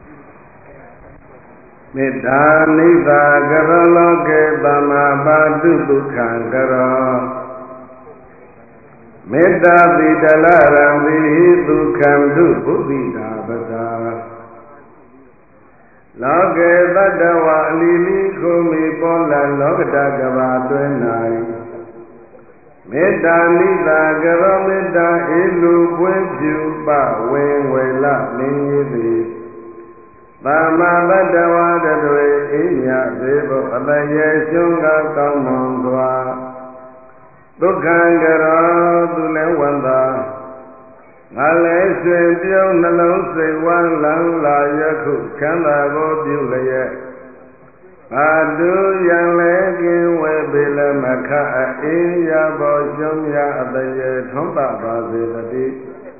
မေတ္တာနိဗ္ဗာကရောလောကေသမ္မာပါတုဒုက္ခံကရောမေတ္တာတိတလရံတိဒုက္ခံတုဘုဒ္ဓိတာပသာလောကေတတ္တဝအလီလီခုမိပေါ်လာလောကတကဘာတွင်၌မေတ္တာနိဗ္ဗာကရောမေတ္တာဧလူပွင့်ဖြူပဝေဝေလမင်းကြီးသည်သမ္မာတတ္တဝတတွေအိမြသေးဖို့အတရေရှင်ကကောင်းမွန်စွာဒုက္ခံကရောသူလည်းဝန္တာငါလည်းရှင်ပြုံးနှလုံးစိတ်ဝမ်းလန်းလာယခုချမ်းသာကိုပြုလျက်အာတုယံလည်းကင်းဝဲပေလမခအေးရပေါ်ရှုံးရအတရေထွန်းပါပါစေတည်း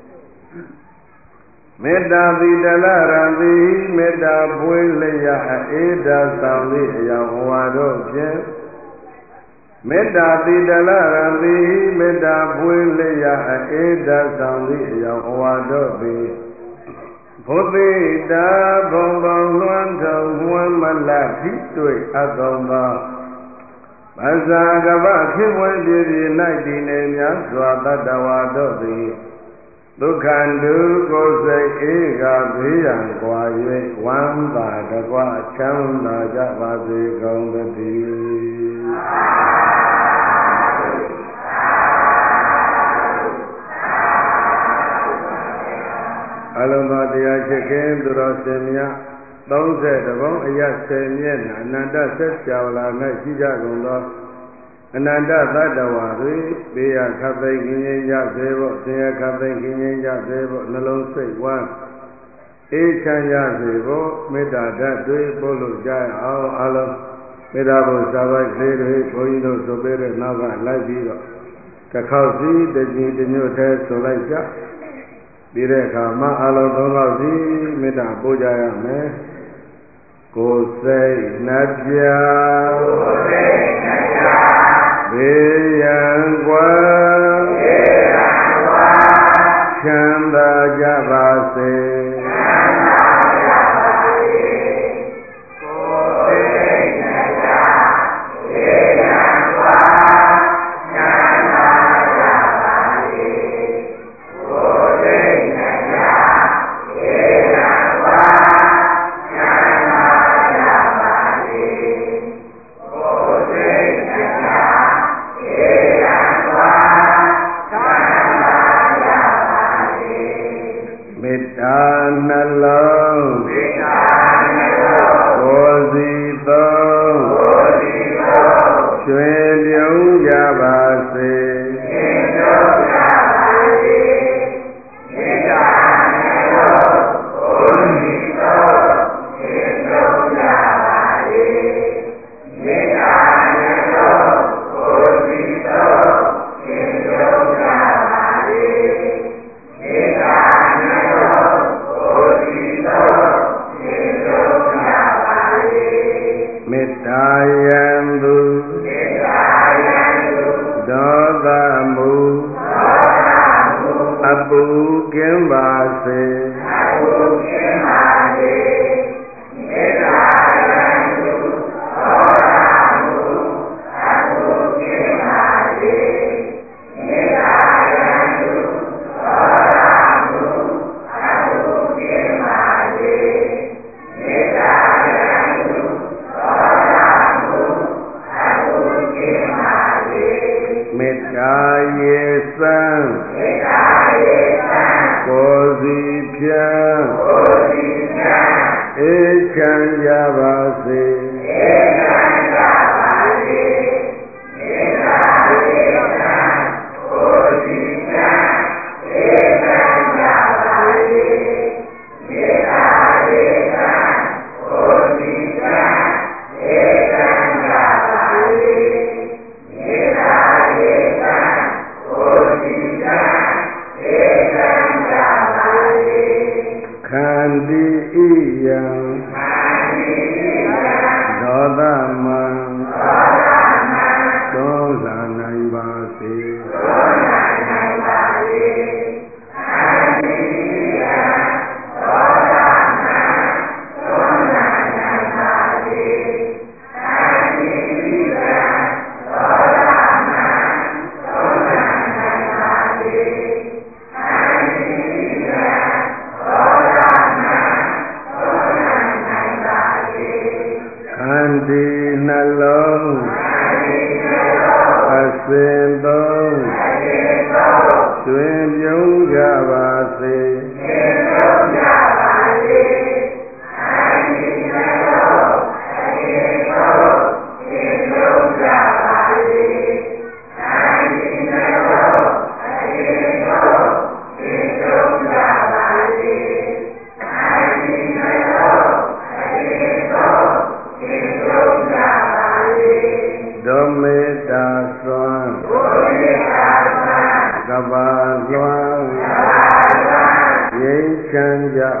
မေတ္တာတိတလရံတိမေတ္တာပွေးလျက်အေးဒါဆောင်သည့်အယောင်ဝါတို့ဖြင့်မေတ္တာတိတလရံတိမေတ္တာပွေးလျက်အေးဒါဆောင်သည့်အယောင်ဝါတို့သည်ဘုသေတာဘုံဘုံလွှမ်းထုံမွမ်းမလထိတွေ့အကောင်သောဗဇာကပခေဝဲပြည်ပြည်၌တည်နေများစွာတတ္တဝါတို့သည်ဒုက္ခန္တုကိုယ်စိတ်အေးကဘေးရန်ကွာ၍ဝမ်းသာတကွချမ်းသာကြပါစေကုန်သတည်းအလုံးစုံတရားချစ်ခင်သူတော်စင်များ30ဘုံအရ10မျက်နှာအနန္တဆက်ကြော်လာ၌ရှိကြကုန်သောအနန္တသတ္တဝါတွေဘေးရခတ်သိမ်းခြင်းရစေဖို့ဆင်းရဲခတ်သိမ်းခြင်းရစေဖို့နှလုံးစိတ်ဝမ်းအေးချမ်းရစေဖို့မေတ္တာဓာတ်တွေပို့လို့ကြရအောင်အလုံးမေတ္တာဘုရားပိုက်ကလေးတွေဘုန်းကြီးတို့ဆိုပေးတဲ့နောက်ကလိုက်ပြီးတော့တစ်ခေါက်စီတစ်ကြိမ်တစ်ညွတ်တည်းဆိုလိုက်ကြပြီးတဲ့အခါမှာအလုံး3ခေါက်စီမေတ္တာပို့ကြရမယ်ကိုယ်စိတ်နှပြဘေးရန်ကွာချမ်းသာကြပါစေ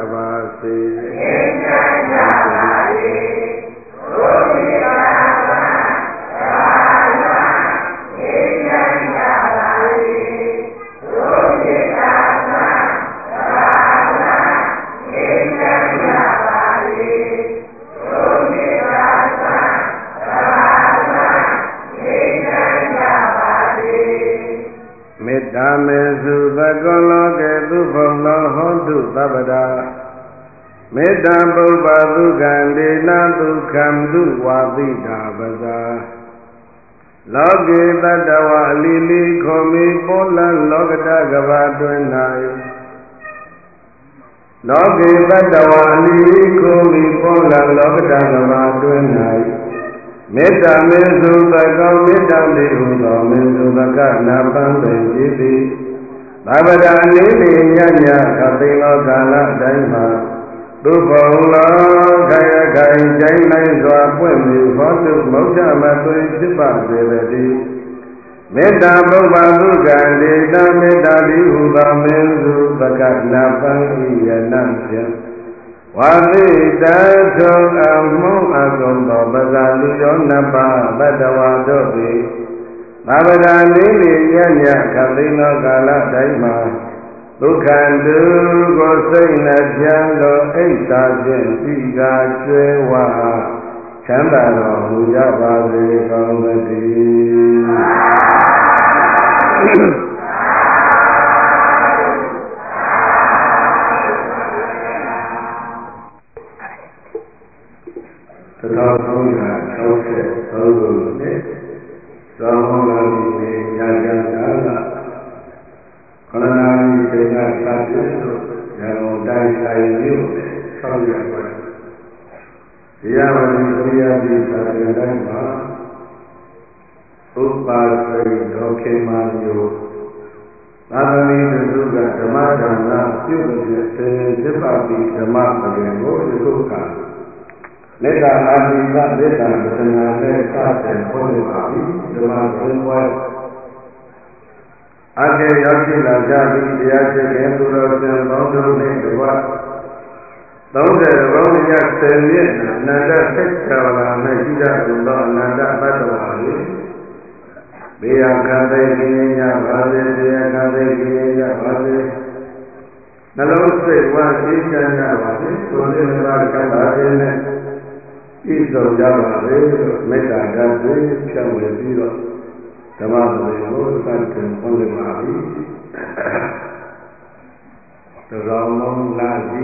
ပါစေ ဓမ္မေစုသကောလောကေသူဘုံလောဟောတုသဗ္ဗဒာမေတ္တာပုပ္ပဒုက္ခံဒေနဒုက္ခံသူဝါတိတာပဇာလောကေတတ္တဝအလီလီခောမိပောလလောကတကဘာတွင်၌လောကေတတ္တဝအလီလီခောမိပောလလောကတကဘာတွင်၌မေတ္တာမေစုသကောမေတ္တာတိဟုသောမေစုသကနာပံပင်จิตတိသဗ္ဗဒာနေနေညညခသိလောကာလတိုင်းမှာသူဘုံလောခယခိုင်ကျိုင်းလိုက်စွာပွင့်မြူဟောတုမௌချမသွေဖြစ်ပါစေတည်းမေတ္တာပုဗ္ဗသုကံဒေတာမေတ္တာတိဟုသောမေစုသကနာပံဣယနဖြင့်ဝါသိတထုံအမှုအကုံသောပဇာလူရောနပဘတ္တဝါတို့သည်သဗ္ဗဒာနေနေညညခသိနောကာလတိုင်းမှာဒုက္ခတုကိုစိတ်နှပြသောအိဋ္ဌာဖြင့်ဤကာကျွဲဝါချမ်းသာတော်မူကြပါစေကောင်းသတည်း1363ခုနှစ်ဇောင်းလာပြီညာကြတာခန္ဓာကြီးဒေနာသာတိတို့ရံကုန်တိုင်းဆိုင်မြို့ဆောက်ရပါတရားဝတိပရိယတိသာသနာတိုင်းမှာဥပပါစိတ်တော်ခေမာမျိုးသာသမီတို့ကဓမ္မဒါနပြုလို့ဖြစ်ပါပြီဓမ္မပလင်ကိုယခုကမေတ္တာအာသီသမေတ္တာပဒနာနဲ့စတဲ့ဟောနေပါပြီဓမ္မဘုံဘွယ်အကျေရောက်ရှိလာကြပြီးတရားရှိတဲ့သူတော်စံပေါင်းတို့နဲ့တကွ30ဘုံရ10မြင့်အနန္တစိတ်ချဝလာ၌ရှိကြကုန်သောအနန္တဘတ်တော်ပါလေဘေယခံသိခြင်းရပါစေဘေယခံသိခြင်းရပါစေနှလုံးစိတ်ဝါအေးချမ်းကြပါစေကိုယ်နဲ့ငါကံပါစေနဲ့ဤသို့ကြပါစေလို့မေတ္တာဓာတ်တွေဖြန့်ဝေပြီးတော့ဓမ္မပဒေကိုစတင်ဟောနေပါပြီတရောင်းလုံးလာပြီ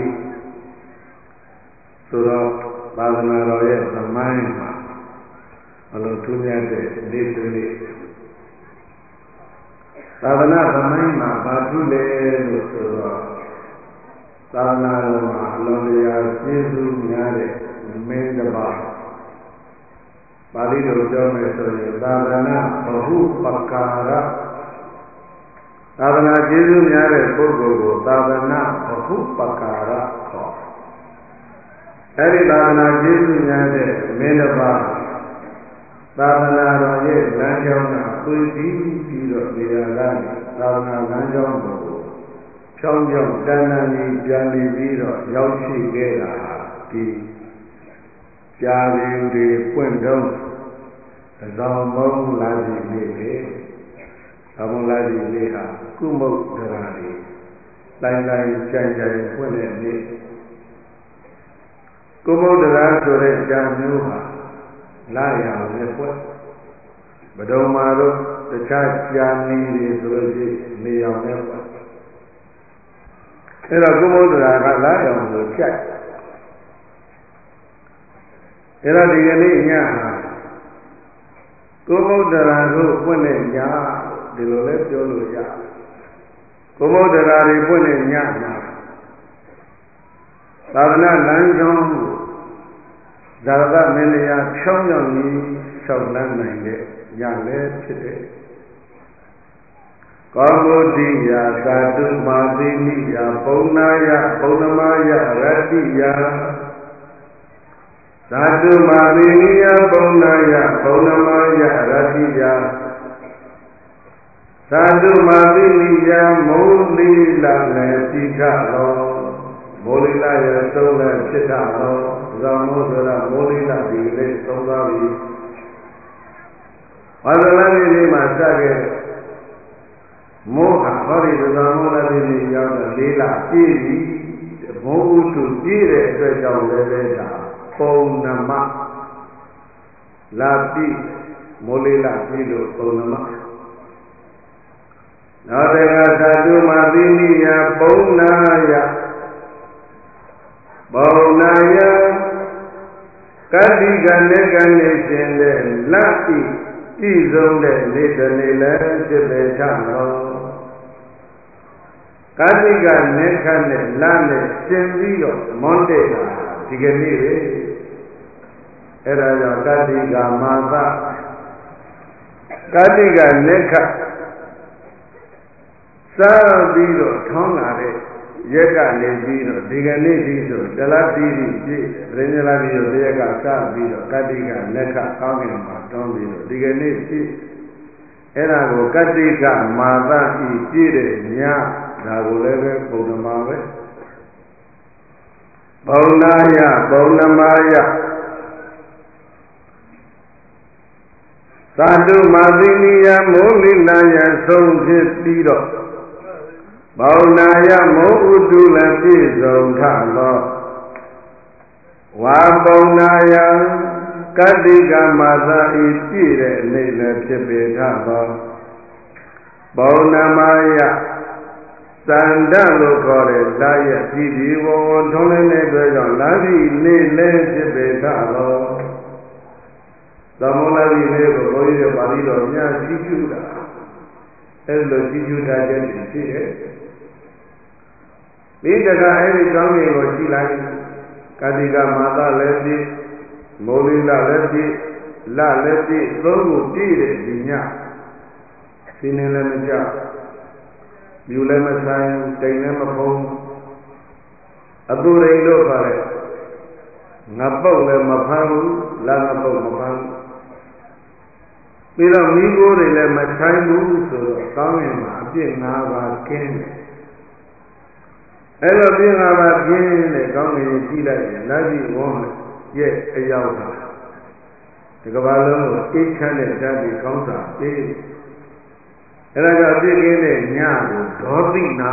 ဆိုတော့သာသနာတော်ရဲ့သမိုင်းမှာဘလို့ထူးမြတ်တဲ့နေ့တွေလေးသာသနာသမိုင်းမှာဘာထူးလဲလို့ဆိုတော့သာသနာတော်မှာအလုံးတရားကျေးဇူးများတဲ့မင်းတစ်ပါးပါဠိတော်ပြောမယ်ဆိုရင်သာသနာဘဟုပကာရသာသနာကျေးဇူးများတဲ့ပုဂ္ဂိုလ်ကိုသာသနာဘဟုပကာရခေါ်အဲဒီသာသနာကျေးဇူးများတဲ့မင်းတစ်ပါးသာသနာတော်ရဲ့လမ်းကြောင်းကသွေးပြီးတော့နေရာကနေသာသနာလမ်းကြောင်းကိုဖြောင်းဖြောင်းတန်တန်ကြီးပြန်ပြီးတော့ရောက်ရှိခဲ့တာဒီကြာပြီတွေပွင့်တော့သံမုံလာပြီနေပဲသံမုံလာပြီနေဟာကုမုတ်ဒရာတွေတိုင်းတိုင်းကြိုင်ကြိုင်ပွင့်တဲ့နေ့ကုမုတ်ဒရာဆိုတဲ့ကြာမျိုးဟာလာရအောင်နဲ့ပွင့်ဘဒုံမာတို့တခြားကြာနေတွေဆိုလို့ရှိနေအောင်နဲ့ပွင့်အဲ့တော့ကုမုတ်ဒရာကလာရအောင်ကိုကြိုက်အဲ့တော့ဒီကနေ့ညဟာကုမုဒ္ဒရာကိုပွင့်တဲ့ညဒီလိုလဲပြောလို့ရကုမုဒ္ဒရာတွေပွင့်တဲ့ညမှာသာသနာလမ်းကြောင်းကိုဇာရတမင်းတရားဖြောင်းဖြောင်းကြီးလျှောက်လန်းနိုင်တဲ့ညလည်းဖြစ်တဲ့ကောမုဒ္ဒိယသာတုမာတိနိယပုံနာယပုံနမယရတ္တိယဓာတုမာရိနိယပုံနာယပုံနမယရတ္တိယဓာတုမာရိနိယမုလိလလည်းတိထလောမမိုးလေးလာရဲ့သုံးလည်းဖြစ်တာတော့ဇောမိုးဆိုတာမိုးလေးလာဒီလေးသုံးသွားပြီဘာသာလမ်းလေးမှာစခဲ့မိုးဟာဟောဒီဇောမိုးလာလေးရောက်တော့လေးလာပြည့်ပြီမိုးဥတုပြည့်တဲ့အတွက်ကြောင့်လည်းပဲဒါပုံနမလာပြည့်မိုးလေးလာပြည့်လို့ပုံနမနောက်တကသာတုမသီနိယပုံနာယပုံနာယကတိကနေကနေရှင်တဲ့လက်ဤကြည်ဆုံးတဲ့နေတနေလည်းဖြစ်ပေထသောကတိကနေခတ်နဲ့လမ်းနဲ့ရှင်ပြီးတော့မွန်းတဲ့တာဒီကနေ့ပဲအဲ့ဒါကြောင့်ကတိကမာသကတိကနေခတ်စားပြီးတော့ထောင်းလာတဲ့ရက်ကနေပြီးတော့ဒီကနေ့ဒီဆိုတလားတီးပြီးပြည့်ရင်းလာပြီးတော့ရက်ကစားပြီးတော့ကတိကလက်ခကောင်းကင်မှာတောင်းပြီးတော့ဒီကနေ့ပြည့်အဲ့ဒါကိုကတိကမာသဤပြည့်တဲ့ညဒါကိုလည်းပဲပုံနမပဲပုံနာယပုံနမယသာတုမာသီနိယမိုးလိလာယဆုံးဖြစ်ပြီးတော့ဘောနာယမောဥတုလည်းပြည့်စုံထသောဝါပုံနာယကတိကမာသာဤပြည့်တဲ့အနေလည်းဖြစ်ပေထသောဘောနမယသန္တလို့ခေါ်တဲ့လာရပြည်ဒီဝဝထုံးနေတဲ့အတွက်ကြောင့်လာပြီးနေလည်းဖြစ်ပေထသောသမုလာပြီးလေးကိုဘုန်းကြီးရဲ့ပါဠိတော်များကြီးကျူတာအဲ့လိုကြီးကျူတာခြင်းဖြစ်ရဲ့ဒီတကအဲ့ဒီကောင်းကင်ကိုကြည်လိုက်ကတိကမာသလည်းပြည့်မိုးလေးလလည်းပြည့်လလည်းပြည့်သုံးခုပြည့်တဲ့ဒီညဒီနေ့လည်းမကြမြူလည်းမဆိုင်တိမ်လည်းမဖုံးအတူရိန်တို့ပါလေငါပုတ်လည်းမဖမ်းဘူးလငါပုတ်မဖမ်းပြီးတော့မိโกတွေလည်းမဆိုင်ဘူးဆိုတော့ကောင်းကင်မှာအပြစ်၅ပါးကင်းတယ်အဲ့လိုပြင်းလာပါပြင်းတဲ့ကောင်းကင်ကြည့်လိုက်ရင်လက်ရှိဝန်းရဲ့အရောက်တာဒီကဘာလုံးကိုအိတ်ခတ်တဲ့ဓာတ်ကြီးကောင်းတာအေးအဲ့ဒါကြောင့်အပြစ်ကင်းတဲ့ညကိုဒေါသိနာ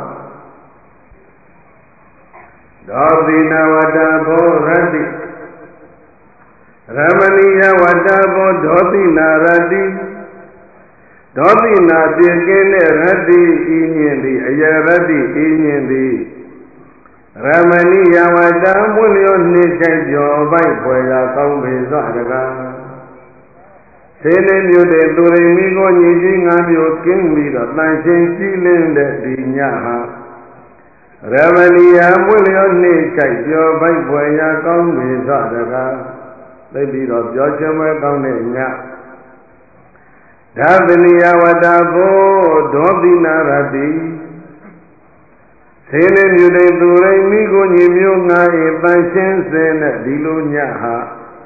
ဒေါသိနာဝတ္တဘောရတ္တိရမဏိယဝတ္တဘောဒေါသိနာရတ္တိဒေါသိနာပြင်းကင်းတဲ့ရတ္တိဤညင်သည်အယရတ္တိဤညင်သည်ရမဏိယဝတ္တမွလျောနှိစိတ်ကျော်ပိုက်ဖွယ်ရာကောင်းပေစွာတကားသေနေမြို့တဲ့သူရိမိကိုညီကြီးငါမျိုးကင်းပြီးတော့တန်ရှင်းကြည်လင်းတဲ့ဒီညဟာရမဏိယမွလျောနှိစိတ်ကျော်ပိုက်ဖွယ်ရာကောင်းပေစွာတကားသိပြီးတော့ပြောချင်မဲ့ကောင်းတဲ့ညဒါသနိယဝတ္တဘောဒေါသိနာရတိသေနေမြူတဲ့သူရိမိကိုညီမျိုးငါ၏တန်ရှင်းစင်တဲ့ဒီလိုညဟာ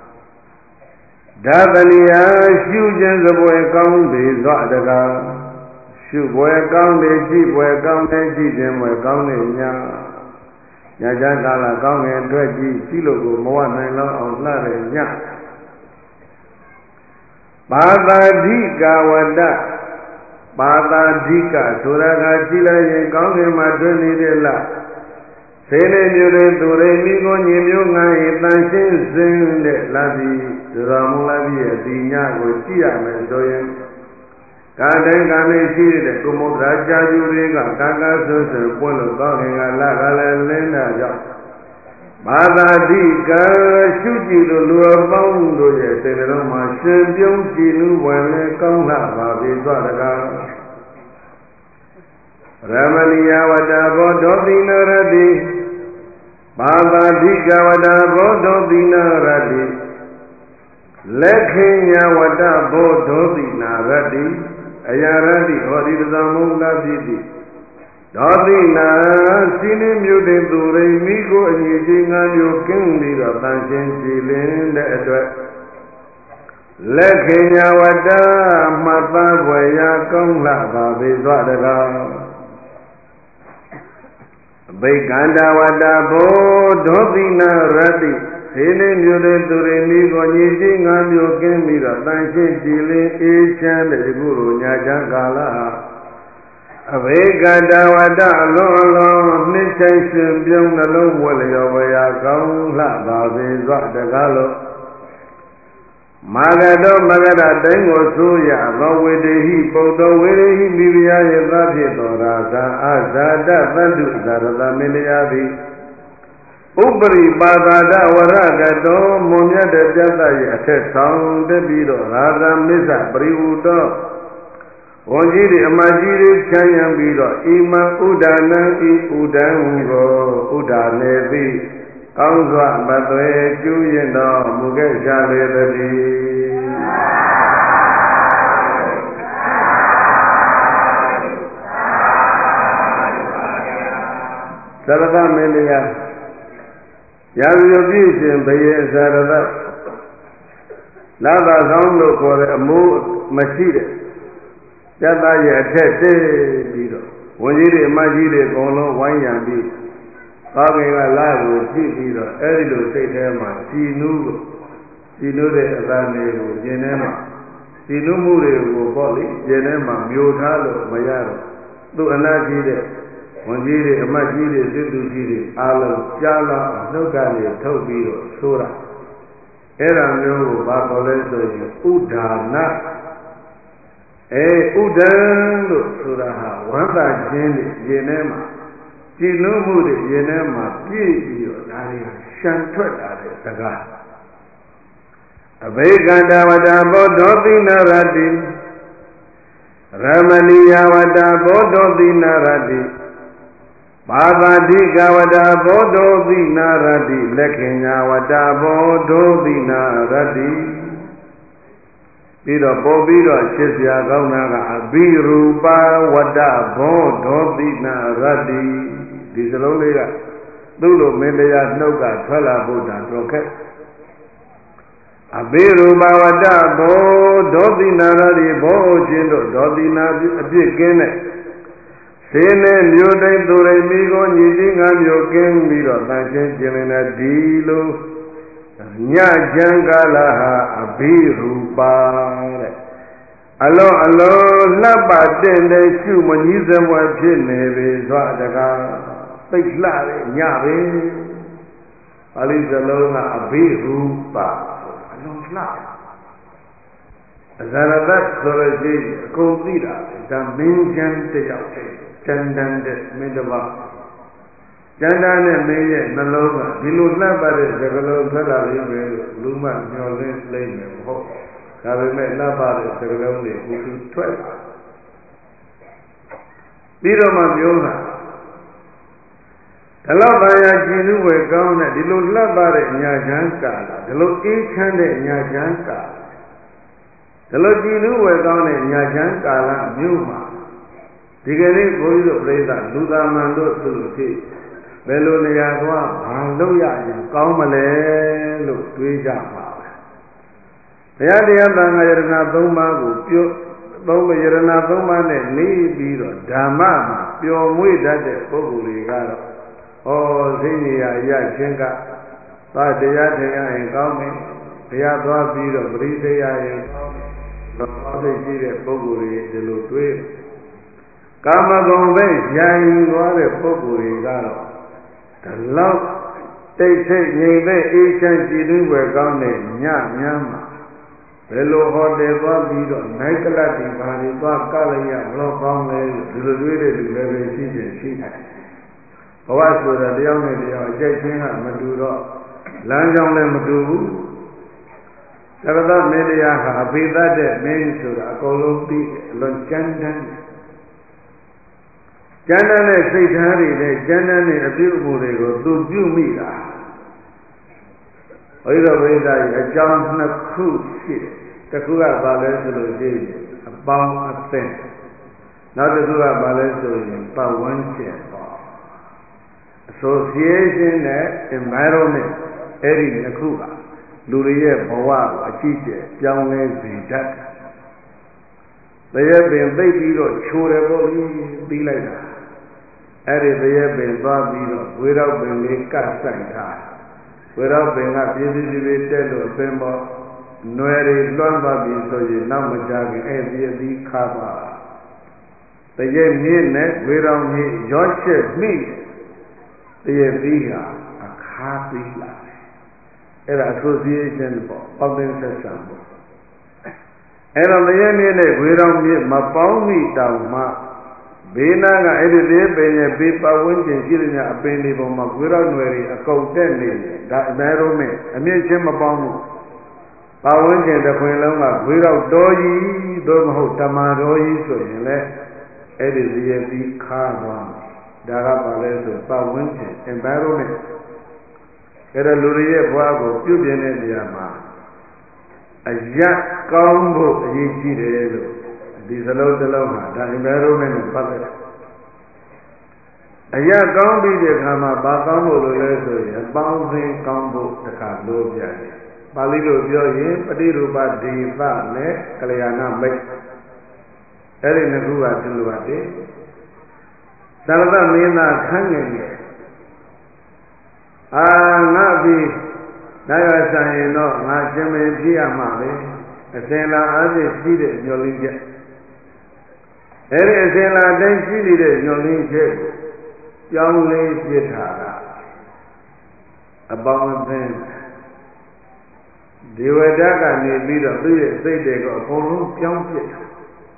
ဒါသနိယရှုခြင်းစပွဲကောင်းပေစွာတကားရှုပွဲကောင်းတယ်ကြည့်ပွဲကောင်းတယ်ကြည့်ခြင်းပွဲကောင်းတဲ့ညညချမ်းကာလကောင်းငယ်အတွက်ကြည့်လို့ကိုမဝနိုင်တော့အောင်လှတဲ့ညပါတာဓိကဝတ္တပါတာဓိကဆိုတာကကြည်လိုက်ရင်ကောင်းကင်မှာတွင်နေတဲ့လသေနေမျိုးတဲ့သူရိမိကိုညီမျိုးငါ၏တန်ရှင်းစင်တဲ့လသည်သရမုလပြီရဲ့ဒီညကိုကြည့်ရမယ်ဆိုရင်ကာတိုင်းကာနေရှိတဲ့ကုမုဒ္ဒရာကြာကျူတွေကကာကာဆွဆွပွင့်လို့ကောင်းကင်ကလကလည်းလင်းတာကြောင့်ဘာသာတိကရှုကြည့်လို့လူအပေါင်းတို့ရဲ့စိတ်တော်မှာရှင်ပြုံးကြည်လူဝင်လဲကောင်းလာပါပြီသွားတကားရမဏိယဝတ္တဘောဒောတိနရတိဘာသာတိကဝတ္တဘောဒောတိနရတိလက်ခင်ညာဝတ္တဘောဒောတိနာရတိအယရတိဟောဒီသံမုံလာတိတိဒေါသိနာစိနေမြို့တဲ့သူရိမိကိုအညီချင်းငါမျိုးကင်းပြီးတော့တန်ရှင်းကြည်လင်းတဲ့အတွက်လက်ခင်ညာဝတ္တမှတ်သားဖွယ်ရာကောင်းလှပါပေစွာတကား Baikanda wada bodo dina rati Sene myude ture nigo nyishi ngamyo kemira Tanshin jile ishan de guru nyajan kala Baikanda wada alon Nishan byung nalong wale yawaya kaung la babi zwa dagalo Magado magada dengo suya Bawedehi bodo wedehi bibiya yedhapi torasa Azada bandu zarada miliyabi Ubri badada waragado Munyada jata yate sound biro Raza misa priudo Wajiri amajiri chanyam biro Ima udana I udango Udanevi Kauzwa batwe juyendo muge shaledadi Sarada Melia Yaviyogishin Baye Sarada Lava Zaundo Kore Mu Mashire Yata Yate Biro Wajiri Majire Golo Wanyambi Kagega Lago Chibiro Erido Setema Sinu de Adane Genema Sinu Mure Boli Genema Myotalo Mayaro Tu Anajide Wanjiri Amajiri Zidu Jiri Alam Jala Nogani Tobiro Sura Era Myo Bakoleso Udana Udando Suraha Wanda Jini Genema Jinu Muri Yenema Pio Dari Shantweta Saga Abeganda Wada Bodo Naradi Ramaniya Wada Bodo Naradi Bhavadika Wada Bodo Naradi Lekinya Wada Bodo Naradi Piro Bobiro Shizya Gaunaga Abiruba Wada Bodo Naradi Di Saloliga, Dulu Melia Noga, Twala Buddha, Rocket Abiru Bawada, Bo, Dodina, Bo, Jindo, Dodina, Bigene Sene, Mude, Dure, Migo, Niding, and Yokin, Miro, Tanshin, Jelena, Dilo, Nya Jangala, Abiru Ba. Allo, Laba, Dende, Shuman, Yizem, Wajin, Zwadaga. Paislare, Yave, Alizalona, Abirupa, Alonfla. Zaradat Zoraji, Complida, the Minjan Tejate, Chandan Midava. Chandan Maya, Nalova, Diluna Baris, the Galon Salari, Luma, Nolin, Lane, Hope, Carime Labaris, the Galone, 12. Biroma Yoha. Alabaya Jinu were gone at the Lord Labare Nyajanka, the Lord Ichande Nyajanka. The Lord Jinu were gone at Nyajanka, Numa. Tigani Boyo Breda, Luda Mando Suluti, Beloniagua, Bandoya, Kaumale, look, Tuija. The idea Bangarana Doma, Boma Yerana Doma, Ni Biro, Dama, Pio Muida, Boguri. Oh, Zinia Yachenga, Padayataya and Gami, Piazza Biro, Bridea and Gami, Boguri, the Lutwe. Kama Gombe, Yang Ware Boguri Garo. The love, they say, Yave, each and Jidu were gone, Yama. Velo Hode Biro, Nicola Divani, Kalaya, Block, the Lutwe, the Sheet. What was the young lady Jacking at Maduro? Lanjong Madu Sarada Media, a bit that means to a Colombi, Lonchandan. Jandan is Harry, Jandan is a beautiful ego, do you meet her? Either way, a Johnson of cruise, the Kura Ballet, about a cent. Not the Kura Ballet, about 1 cent. Association environment, Eri Nakuba, Luria, Bawa, Achiche, Young Zidak. They have been baby or chorable, be like that. အဲ့ဒီတရေပင်သွားပြီးတော့ဝေရောက်ပင်လေးကတ်ဆိုင်ထားဝေရောက်ပင်ကပြည်ပြည်တက်လို့ပင်ပေါ်နွယ်တွေလွှမ်းသွားပြီဆိုရင်နောက်မကြခင်အဲ့ဒီအပြီးခါပါတရေမြင့်နဲ့ဝေရောက်မြင့်ရောချက်မိတရေပြီးကအခါပြီးလာအဲ့ဒါ association ပေါ့ပေါင်းတဲ့ဆက်ဆံပေါ့အဲ့တော့တရေမြင့်နဲ့ဝေရောက်မြင့်မပေါင်းမိတောင်မှဘေးနားကအဲ့ဒီလေးပင်ရဲ့ဘေးပတ်ဝန်းကျင်ရှိတဲ့ညအပင်တွေပေါ်မှာဝေရောက်နွယ်တွေအကုန်တက်နေတယ်ဒါအမဲရုံးနဲ့အမြင့်ချင်းမပေါင်းဘူးပတ်ဝန်းကျင်တစ်ခွင်လုံးကဝေရောက်တော်ကြီးသို့မဟုတ်တမန်တော်ကြီးဆိုရင်လည်းအဲ့ဒီဇေယျပြီးခါသွားတယ်ဒါကဘာလဲဆိုပတ်ဝန်းကျင် environment အဲ့ဒါလူတွေရဲ့ဘဝကိုပြုပြင်တဲ့နေရာမှာအရကောင်းဖို့အရေးကြီးတယ်လို့ဒီစလုံးတစ်လုံးဟာဒါ environment နဲ့ပတ်သက်တယ်အရာကောင်းပြီးတဲ့အခါမှာဘာကောင်းဖို့လို့လဲဆိုရင်ပေါင်းစင်ကောင်းဖို့တခါလိုပြတယ်ပါဠိလိုပြောရင်ပฏิရူပဒေသနဲ့ကလျာဏမိတ်အဲ့ဒီနှစ်ခုကဒီလိုပါတယ်သရတမင်းသားခန်းငယ်ငယ်ငါပြီးနိုင်ရဆိုင်ရင်တော့ငါရှင်မင်းပြရမှာပဲအစင်လာအားဖြင့်ရှိတဲ့ညှော်လင်းချက်အဲ့ဒီအစင်လာတိုင်းရှိနေတဲ့ညှော်လင်းချက်ကြောင်းလေးပြစ်တာကအပေါင်းအသင်းဒေဝဒကနေပြီးတော့သူ့ရဲ့စိတ်တွေကိုအကုန်လုံးပြောင်းပြစ်တာ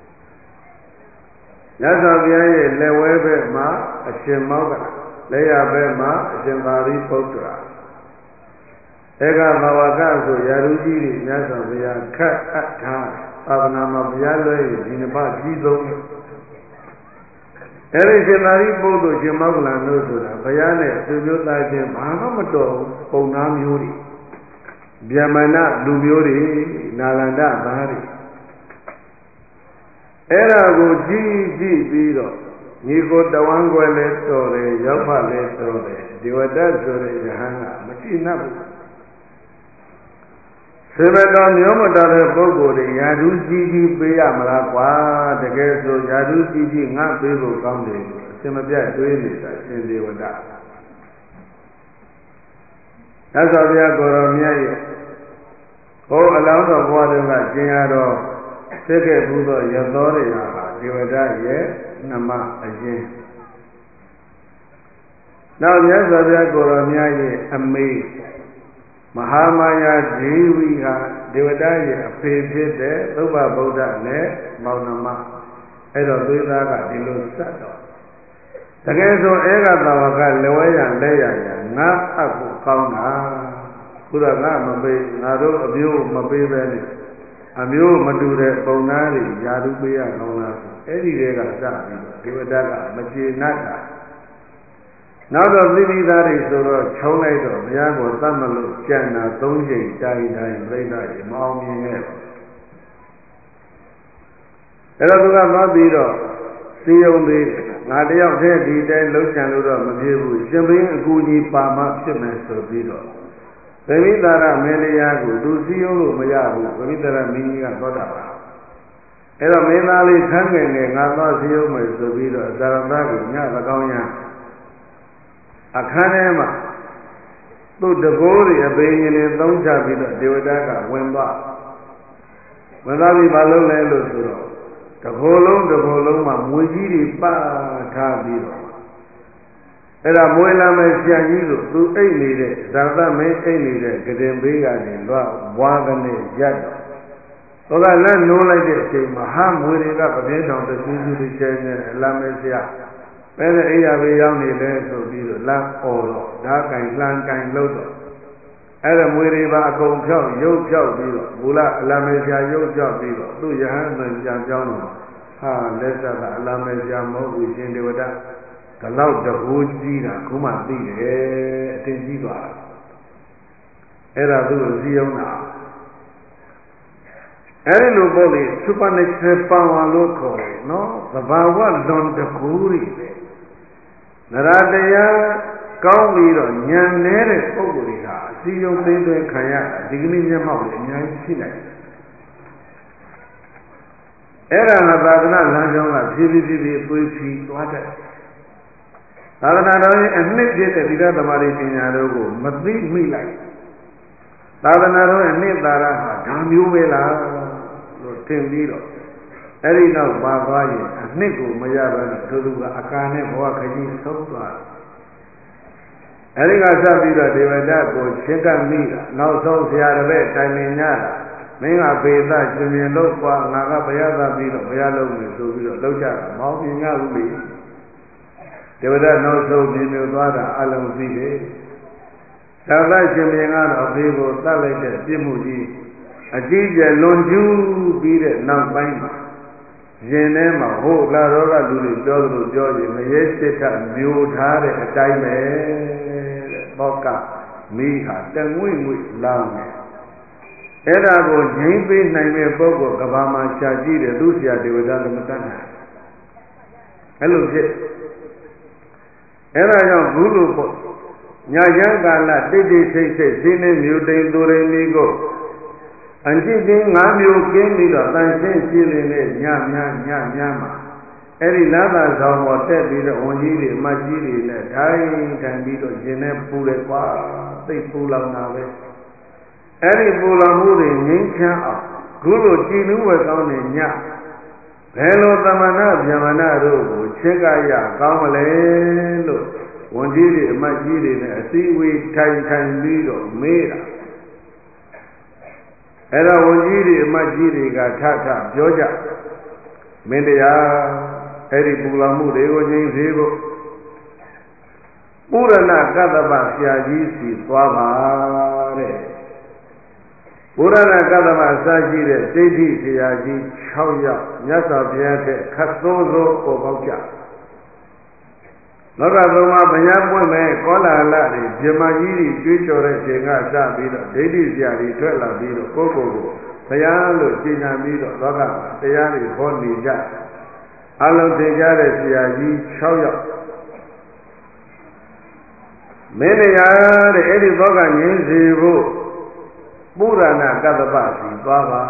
မြတ်စွာဘုရားရဲ့လက်ဝဲဘက်မှာအရှင်မောက္ခလက်ရဘက်မှာအရှင်သာရိပုတ္တရာဧကဘာဝကဆိုရာထူးကြီးတွေမြတ်စွာဘုရားခတ်အပ်ထားသာသနာမှာဘုရားလွှဲရင်ဒီနှစ်ပါးကြီးဆုံးအဲ့ဒီရှင်သာရိပုတ္တရာရှင်မောက္ခလန်တို့ဆိုတာဘုရားနဲ့သူမျိုးသားချင်းဘာမှမတော်ဘူးပုံနာမျိုးတွေဗျမဏလူမျိုးတွေနာလန္ဒသားတွေအဲ့ဒါကိုကြည့်ပြီးတော့ညီကိုတဝမ်းကွယ်လဲတော်တယ်ရောက်ဖလဲတော်တယ်ဒီဝတ္တဆိုတဲ့ယဟန်ကမတိနှပ်ဘူးစေဘတော်မျိုးမတော်တဲ့ပုဂ္ဂိုလ်တွေယာဓုကြီးပေးရမလားကွာတကယ်ဆိုယာဓုကြီးငါပေးဖို့ကောင်းတယ်အစင်မပြတ်တွေးနေတာရှင်ဒေဝဒသစ္စာဘုရားကိုယ်တော်မြတ်ရဲ့ဟောအလောင်းတော်ဘဝတုန်းကကျင်ရတော်ဖြစ်ခဲ့ဘူးသောရသောတွေဟာဒေဝဒရဲ့နှမအရင်နောက်မြတ်စွာဘုရားကိုယ်တော်မြတ်ရဲ့အမေမဟာမာယာဒေဝီဟာဒေဝဒရဲ့အဖေဖြစ်တဲ့သုဘဗုဒ္ဓနဲ့မောင်နှမအဲ့တော့သွေးသားကဒီလိုစတ်တော့တကယ်ဆိုဧကသာဝကလက်ဝဲရလက်ရငါအပ်ဖို့ကောင်းတာခုတော့ငါမပေးငါတို့အမျိုးမပေးပဲနဲ့အမျိုးမတူတဲ့ပုံသားတွေယာတုပေးရကောင်းလားအဲ့ဒီတွေကစပြီးတော့ဒေဝဒကမကျေနပ်တာနောက်တော့သီရိသားတွေဆိုတော့ခြုံလိုက်တော့ဘုရားကိုသတ်မလို့ကြံတာ၃ချိန်တိုင်းတိုင်းပြိဿတွေမအောင်မြင်ခဲ့ပါအဲ့တော့သူကသွားပြီးတော့စီယုံသေးငါတယောက်တည်းဒီတိုင်းလှုပ်ကြံလို့တော့မဖြစ်ဘူးရှင်ဘင်းအကူကြီးပါမှဖြစ်မယ်ဆိုပြီးတော့ဗမိတာရမေလျာကိုသူစီယုံလို့မရဘူးဗမိတာရမင်းကြီးကသောတာပန်အဲ့တော့မင်းသားလေးခန်းငယ်ငယ်ငါသွားစီယုံမယ်ဆိုပြီးတော့ဇာရမကိုညသကောင်းရအခန်းထဲမှာသူ့တကိုးတွေအပင်ရင်တွေသုံးချပြီးတော့ဒေဝဒကဝင်သွားပြီးဘာလုပ်လဲလို့ဆိုတော့တကိုယ်လုံးမှာမွေကြီးတွေပထားပြီးတော့အဲ့ဒါမွေလာမဲ့ဆရာကြီးလို့သူအိတ်နေတဲ့ဇာသမင်းအိတ်နေတဲ့ကတင်ဘေးကနေလွှတ်ဘွားကနေရက်တော့ဟိုကလက်နိုးလိုက်တဲ့အချိန်မှာဟာမွေတွေကပပြင်းတောင်တဆူးဆူးတစ်ချက်နဲ့အလမ်းမဲ့ဆရာပဲတဲ့အိယာဘေးရောက်နေလဲဆိုပြီးတော့လမ်းអော်တော့ဓာတ်ကင်လှမ်းကင်လို့တော့အဲ့ဒါမွေတွေပါအကုန်ဖြောက်ရုပ်ဖြောက်ပြီးတော့မူလအလမ်းမဲ့ဆရာရုပ်ဖြောက်ပြီးတော့သူ့ယဟန်သွန်ပြန်ပြောင်းတော့ဟာလက်သက်ကအလမ်းမဲ့ဆရာမဟုတ်ဘူးရှင်ဒေဝဒဒီလောက်တကူကြီးတာခုမှသိတယ်အတင်ကြီးသွားတာအဲ့ဒါသူ့ကိုစည်းရုံးတာအဲ့ဒီလိုပေါ့လေ supernatural power လို့ခေါ်တယ်နော်သဘာဝလွန်တကူတွေနရတရားကောင်းပြီးတော့ဉာဏ်နေတဲ့ပုဂ္ဂိုလ်တွေဟာအစည်းအဝေးသိသွင်းခံရတာဒီကနေ့မျက်မှောက်လည်းအများကြီးရှိနိုင်တယ်အဲ့ဒါကသာသနာလမ်းကြောင်းကဖြည်းဖြည်းသွေးဖြီးသွားတတ်သာသနာတော်ရဲ့အနှစ်ပြည့်တဲ့သီလသမารိပညာတို့ကိုမသိမိလိုက်သာသနာတော်ရဲ့အနှစ်သာရဟာဒါမျိုးပဲလားလို့ထင်ပြီးတော့အဲ့ဒီနောက်ပါသွားရင်အနှစ်ကိုမရဘဲနဲ့သူကအကာနဲ့ဘဝခကြီးဆုံးသွားတယ်အဲ့ဒီကစပြီးတော့ဒေဝဒတ်ကိုရှင်းကပ်မိတာနောက်ဆုံးဆရာတစ်ပည့်တိုင်ပင်ညတာမင်းကပေသရှင်ရှင်လို့ကွာငါကဘုရားသားပြီးတော့ဘုရားလုံးမယ်ဆိုပြီးတော့လောက်ကြတာမောင်းပြညဘူးလေဒေဝဒတ်နောက်ဆုံးပြင်းပြသွားတာအလုံးသိတယ်သာသရှင်ရှင်ကတော့ဘေးကိုတတ်လိုက်တဲ့ပြစ်မှုကြီးအကြီးကျယ်လွန်ကျူးပြီးတဲ့နောက်ပိုင်းမှာရင်ထဲမှာဟုတ်လာတော့ကလူတွေပြောသလိုပြောရင်ငရဲစစ်ထမျိုးထားတဲ့အတိုင်းပဲတဲ့ဘောကမိဟာတငွေ့ငွေ့လောင်းတယ်အဲ့ဒါကိုငြိမ့်ပေးနိုင်တဲ့ပုဂ္ဂိုလ်ကဘာမှရှာကြည့်တယ်သူဆရာဒေဝဒလည်းမတတ်နိုင်အဲ့လိုဖြစ်အဲ့ဒါကြောင့်ဘူးလို့ပေါ့ညာရန်ကာလတိတ်တိတ်ဆိတ်ဆိတ်ရှင်းနေမြို့တိန်သူရိမီကိုအကျင့်ချင်း၅မျိုးကင်းပြီးတော့တန်ရှင်းရှင်းလင်းတဲ့ညများမှာအဲ့ဒီလာသာဆောင်ပေါ်တက်ပြီးတော့ဝန်ကြီးတွေအမတ်ကြီးတွေနဲ့ထိုင်ပြီးတော့ရှင်နဲ့ပူတယ်ကွာသိပူလောင်တာပဲအဲ့ဒီပူလောင်မှုတွေငြိမ်းချမ်းအောင်ခုလိုကြည်နူးဝယ်ကောင်းတဲ့ညဘယ်လိုသမဏဗျမဏတို့ကိုချစ်ကရကောင်းမလဲလို့ဝန်ကြီးတွေအမတ်ကြီးတွေနဲ့အစည်းအဝေးထိုင်ပြီးတော့မေးတာအဲ့တော့ဝန်ကြီးတွေအမတ်ကြီးတွေကထပြောကြမင်းတရားအဲ့ဒီပူလောင်မှုတွေကိုငြိမ်းစေဖို့ပုရဏကတ္တပဆရာကြီးစီသွားပါတဲ့ပုရဏကတ္တပအစရှိတဲ့ဒိဋ္ဌိဆရာကြီး6ယောက်မြတ်စွာဘုရားတဲ့ခတ်သိုးပေါ်ပေါက်ကြလောကသုံးပါးဗျာပွင့်မဲ့ကောလာဟလတွေပြမကြီးတွေကျွေးကြော်တဲ့ချိန်ကစပြီးတော့ဒိဋ္ဌိဆရာကြီးထွက်လာပြီးတော့ကိုယ့်ကိုယ်ကိုဘုရားလို့ရှင်းညာပြီးတော့လောကမှာတရားတွေဟောနေကြအလုံးသင်ကြတဲ့ဆရာကြီး6ယောက်မင်းတရားတဲ့အဲ့ဒီဘောကငြိမ်းစေဖို့ပုရဏကတ္တပစီသွားပါ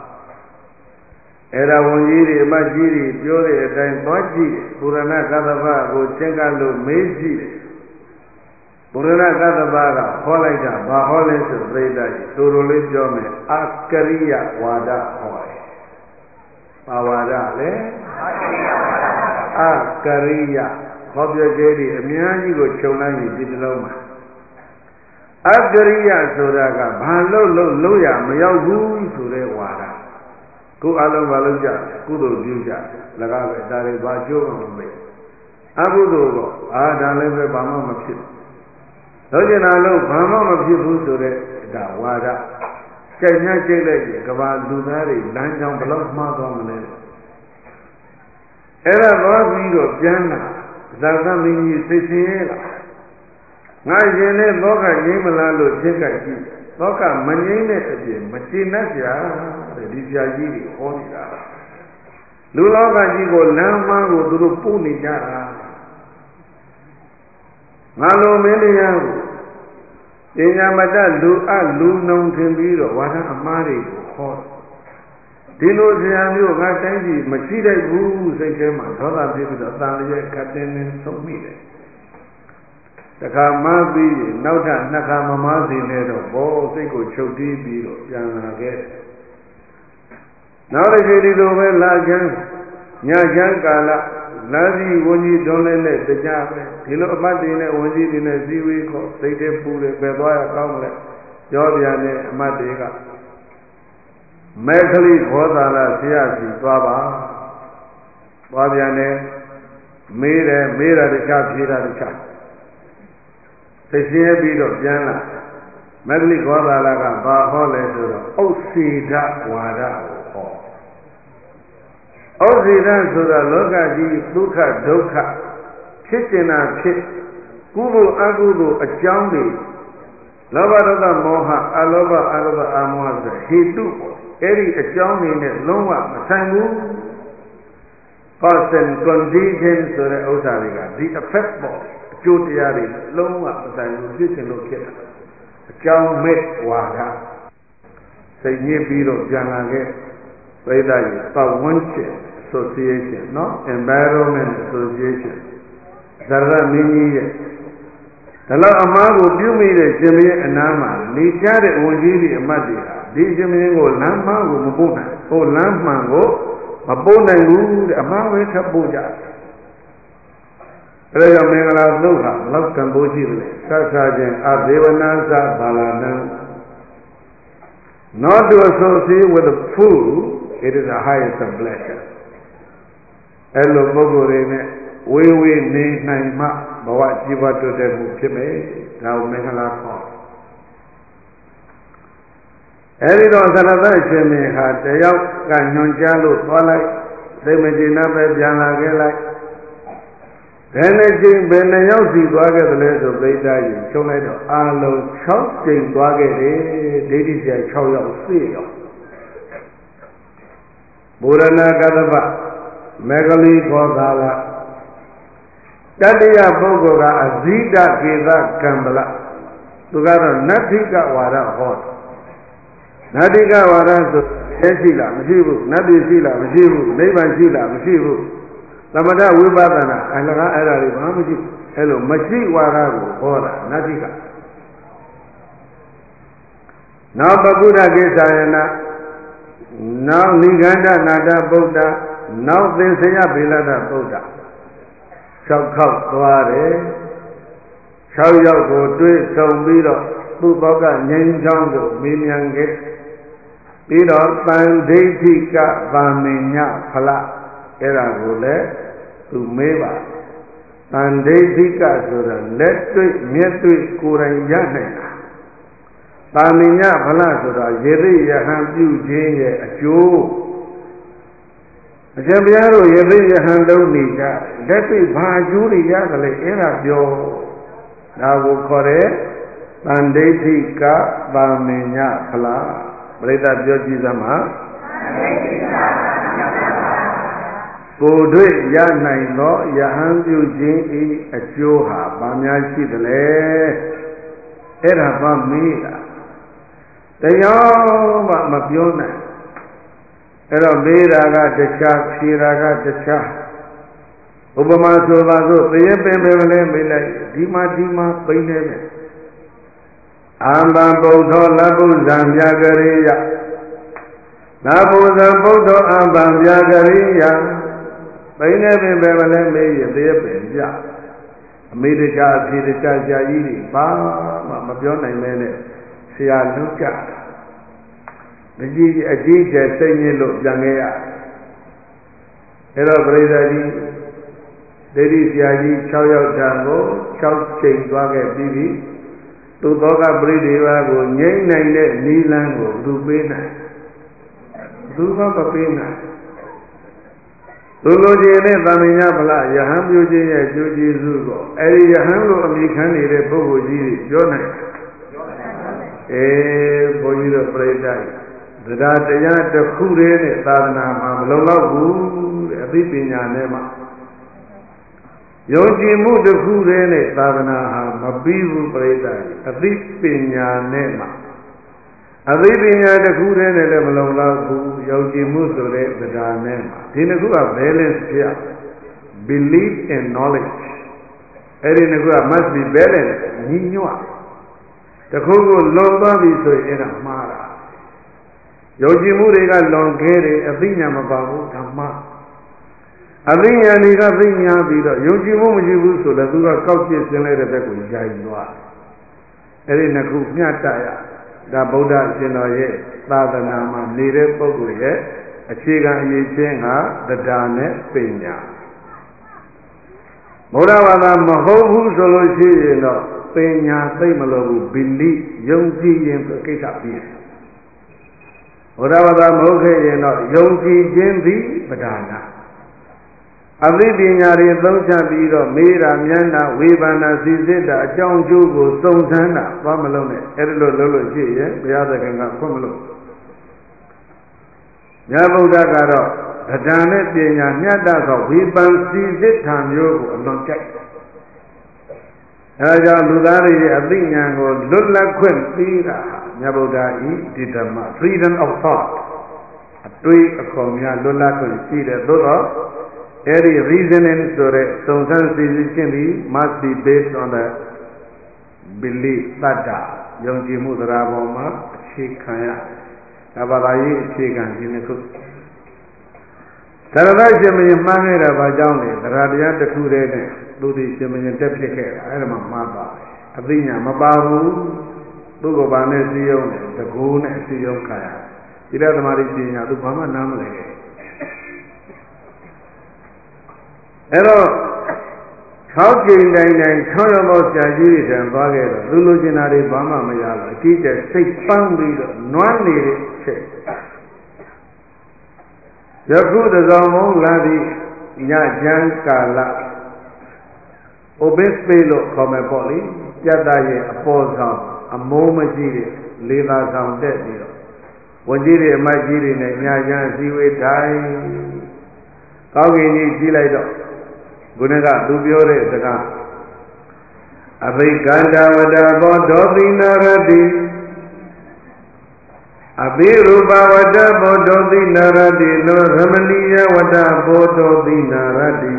အဲ့ဒါဝန်ကြီးတွေအမတ်ကြီးတွေပြောတဲ့အတိုင်းသွားကြည့်ပုရဏကတ္တပကိုသင်္ကလို့မေးကြည့်တယ်ပုရဏကတ္တပကဟောလိုက်တာဘာဟောလဲဆိုပြိတ္တကြီးတို့လိုလေးပြောမယ်အကရိယဝါဒဟောတယ်ဘာဝါဒလဲအကရိယဟောပြကျဲတွေအများကြီးကိုခြုံလိုက်ရင်ဒီတစ်လုံးမှာအကရိယဆိုတာကဘာလို့ရမရောက်ဘူးဆိုတဲ့ဝါဒကိုယ်အလုံးဘာလို့ကြကုသိုလ်ပြုကြ၎င်းပဲဒါတွေဘာကျိုးမှမပေးအကုသိုလ်ကဒါလည်းပဲဘာမှမဖြစ်လို့ကျင်တာလို့ဘာမှမဖြစ်ဘူးဆိုတဲ့ဒါဝါဒကြိုက်ညှကြိတ်လိုက်ရင်ကဘာလူသားတွေလမ်းကြောင်းဘယ်လောက်မှားသွားမလဲအဲ့ဒါသွားပြီးတော့ပြန်လာဇာသမင်းကြီးသိစင်းရဲ့လားငါရင်နဲ့သောကငြိမ်းမလားလို့သိကြကြည့်သောကမငြိမ်းတဲ့အပြင်မကျေနပ်ကြတဲ့ဒီပြာကြီးတွေဟောနေတာလူလောကကြီးကိုလမ်းမကိုသူတို့ပို့နေကြတာငါလိုမင်းတရားကိုပညာမတတ်လူနှုံထင်ပြီးတော့ဝါဒအမှားတွေကိုဟောဒီလိုဆရာမျိုးငါတိုင်းကြီးမရှိတတ်ဘူးစိတ်ထဲမှာဒေါသဖြစ်ပြီးတော့တန်လျက်ခတ်တင်းတင်းဆုံးမိတယ်တခါမှပြီးရင်နောက်ထပ်နှစ်ခါမမစေနဲ့တော့ဘောစိတ်ကိုချုပ်တီးပြီးတော့ပြန်လာခဲ့နောက်တစ်ချိန်ဒီလိုပဲလာချမ်းညချမ်းကာလလာစီဝန်ကြီးတွန်းလဲနဲ့တရားပဲဒီလိုအမတ်တွေနဲ့ဝန်ကြီးတွေနဲ့စည်းဝေးခေါ်စိတ်ထဲပူတယ်ပဲသွားရကောင်းမလဲပြောပြန်တဲ့အမတ်တွေကမဲခလိဘောသာလဆရာစီသွားပါသွားပြန်တယ်မေးတာတခြားဖြေတာတခြားသိရှင်းပြီးတော့ပြန်လာမဂ္ဂလိဘောသာလကဘာဟောလဲဆိုတော့ဥစ္စေဒဝါဒကိုဟောဥစ္စေဒဆိုတာလောကကြီးဒုက္ခဒုက္ခဖြစ်ကျင်တာဖြစ်ကုသိုလ်အကုသိုလ်အကြောင်းတွေလောဘဒေါသမောဟအလောဘအလောဘအာမောဟဆိုဟေတုပေါ့အဲ့ဒီအကြောင်းတွေနဲ့လုံးဝမဆိုင်ဘူး cause and condition ဆိုတဲ့ဥစ္စာတွေက the effect ပေါ့အကျိုးတရားတွေလုံးဝမဆိုင်ဘူးဖြစ်ခြင်းလို့ဖြစ်တာအကြောင်းမဲ့ဝါဒစိတ်ညစ်ပြီးတော့ပြန်လာခဲ့ပြိဿကြီးပတ်ဝန်းကျင် association နော် environment association Zara Mini. The law Amago, you made a Jimmy and Nama, Lee Chad, Wajiri, and Madia. These Jimmy go Lama, Mabuna, O Lamango, Mabuna, Amawe Tabuja. Prayer Mangala Luha, Love Cambodia, Sasajan, Adevanasa, Balana. Not to associate with a fool, it is the highest of blessings. Hello, Bogorene, we need Naima, Bawa Jiva to the Mukime, now Mangala call. Erido Salazar had the Yok Ganonjalo, Twilight, they may never be like. Then I think when I see Dwaga the letter of Beta, so let Arlo Chopping Dwaga, they did their chow of seal. Burana Gadaba, Megali Gogala, Tadia Bogoga, Azida Giza Kambala, together Natika Wara hot. Natika Wara to Esila, Mashivu, Nabi Sila, Mashivu, Nevan Sila, Mashivu. Lamada Wibadana, and Ara Mamuji, hello, Machi Warago, Hora, Natika. Now Babuda Gesayana, now Niganda Nada Buddha, now Desaya Bilada Buddha. Shall come Ware, shall you go to it, some Bido, Buboga, Nyanjango, Minyange, Bido, Bandetika, Baminya, Pala. Era Gole to Meva and they think as let me Kuran Yana Baminya Palasura, Yeri Yahan Yu Jay a Jew Jabiaro Yeri Yahan Lonika, let me buy Juri Yakale Era Jo Nago Kore and they think Baminya Pala, Breda Jojizama. Bodwe Yanai Yahan Eugene a Joha, Bamyashi the Le Era Bamila. The Yama Mabiona Era Miraga the Shah, Shiraga the Shah. Obama Sovazo, the Yembe, Dima, Pine Amba Bodo, Labu Zamyagaria Nabu Zambodo, Amba Yagaria. By never made a bear, made a jar, see the Jayiri, Mabiona Mene, see a Luca. The G, a G, saying, look, Yangea. Hello, Brady, there is Yaji, Chow Jango, Chow Chain, Dwaga, Bibi, to Doga Brady, Yang Nine, Nilango, Dubena, Duba Papina. Lulojene Baminya Bala, Yaham Yuji, Juji Zugo, Eri Yahamu Amikani, the Bogoji, Jonah. Bojiro Predai. The Dataya, the Kure, Sadana, Lola, a Bipinya Nema. Yoji Mu, the Kure, Sadana, Mabibu Predai, a Bipinya Nema. Avipinya the Kure, the Lola, Yoji Musole, the Danema. Dinagua balance here. Belief and knowledge. Erinagua must be balanced. Ninua. The Kogo Lomba Viso in a Mara. Yoji Muriga Longere, Avinya Mababu, Tama. Avinya Niga Vinya Vida, Yoji Mujibuso, the Dura Couches and Leda Beku Jainua. Erinaku Nyataya. The Buddha Sinoye, Father Nama, Nire Poguye, a Chiga Yichenga, the Dane Pina. Moravada Mahobu Soloshi, Pena, Pemalo, Bili, Yonji in the Kitapi. Moravada Moke, Yonji Jendi, Badana. Avidinyari Lonchabiro, Mira, Miana, Wibana, Zizida, John Jugo, Sonsana, Pamalone, Erlo Lolo G, the other can have Pomelo. Yabudagaro, the Janet Pina, Nyada, Wiban, Zizit, Tanyogo, Lonchak. Raja Ludari, Avinyango, Lula Quim, Pira, Yabudai, Didama, freedom of thought. A tree of Comia, Lula Quim, Pira, Lula. Any reasoning so that some decision must be based on the belief that young Jimudra Boma, Chikaya, Abalayi, Chikan, Jiniku. Saravajam in Manera Bajani, the Radiant the 2 days, do the Simeon duplicate, I am a maba, Avinya Mabaru, Dugo Banesione, the Goon and Sion Kaya. It has a Maricina, the Bama Namle. Hello, how can I tell about Jajis and Bagger, Luluginari Bama Mayala, teacher 6 pound leader, non needed check. The good is among Ladi Yajan Kala Obespelo come Polly, Yadaye, a pause a moment, Lila sound dead. Wajiri, my Jiri, Yajan, Ziwe die. How can you see like Gunaga, Dubiore, the gun. Abhiganda Vada Bodhi Naradi Abhiruba Vada Bodhi Naradi, no Ramaniya Vada Bodhi Naradi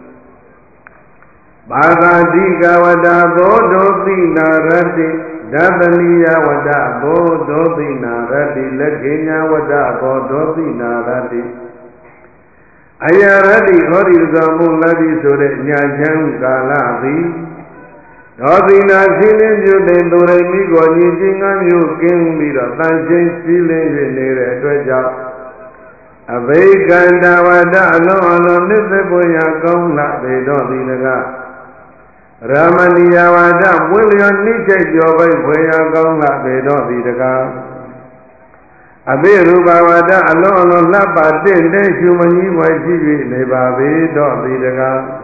Bhagadiga Vada Bodhi Naradi, Dadaniya Vada Bodhi Naradi, Laginya Vada Bodhi Naradi. Ayaradi Hori Zamu Ladi Sore Nyajan Galavi Dodina Silin Juden Dore Migo Nijingan Yu King Lira Tanshin Silin Nere Dweja Aveganda Wada Alon Nisebuya Gongla Bedo Dinaga Ramaniya Wada William Niche Jobai Buya Gongla Bedo Dinaga Abiruba Wada alone Lapa Din Humani Wajibi Neba Bedo Didaga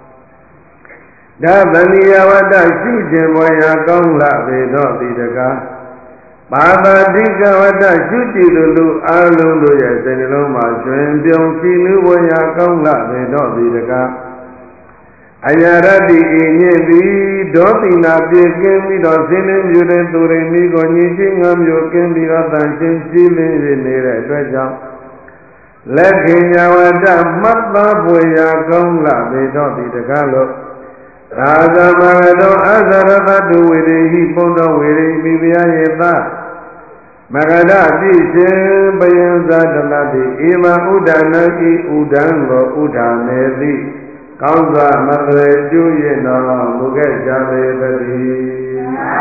Dabaniya Wada Shijin Waya Gongla Bedo Didaga Baba Diga Wada Shuti Lulu Alundu Yaseniloma Juen Bion Chinu Waya Gongla Bedo Didaga Ayaradi Inyebi Dotina Pikin Dosinin Yuden Turemi Gonyijingam Yokin Biratan Chilin Nere Dwajam Lekinya Wada Matba Buya Gongla Bedo Didagalo Raja Magado Azarabadu Wiri Pondo Wiri Bibia Yeba Magada Jishin Bayanza Daladi Ima Udanaki Udango Udaneri Kaunza Madre Juyena Muge Jave Badi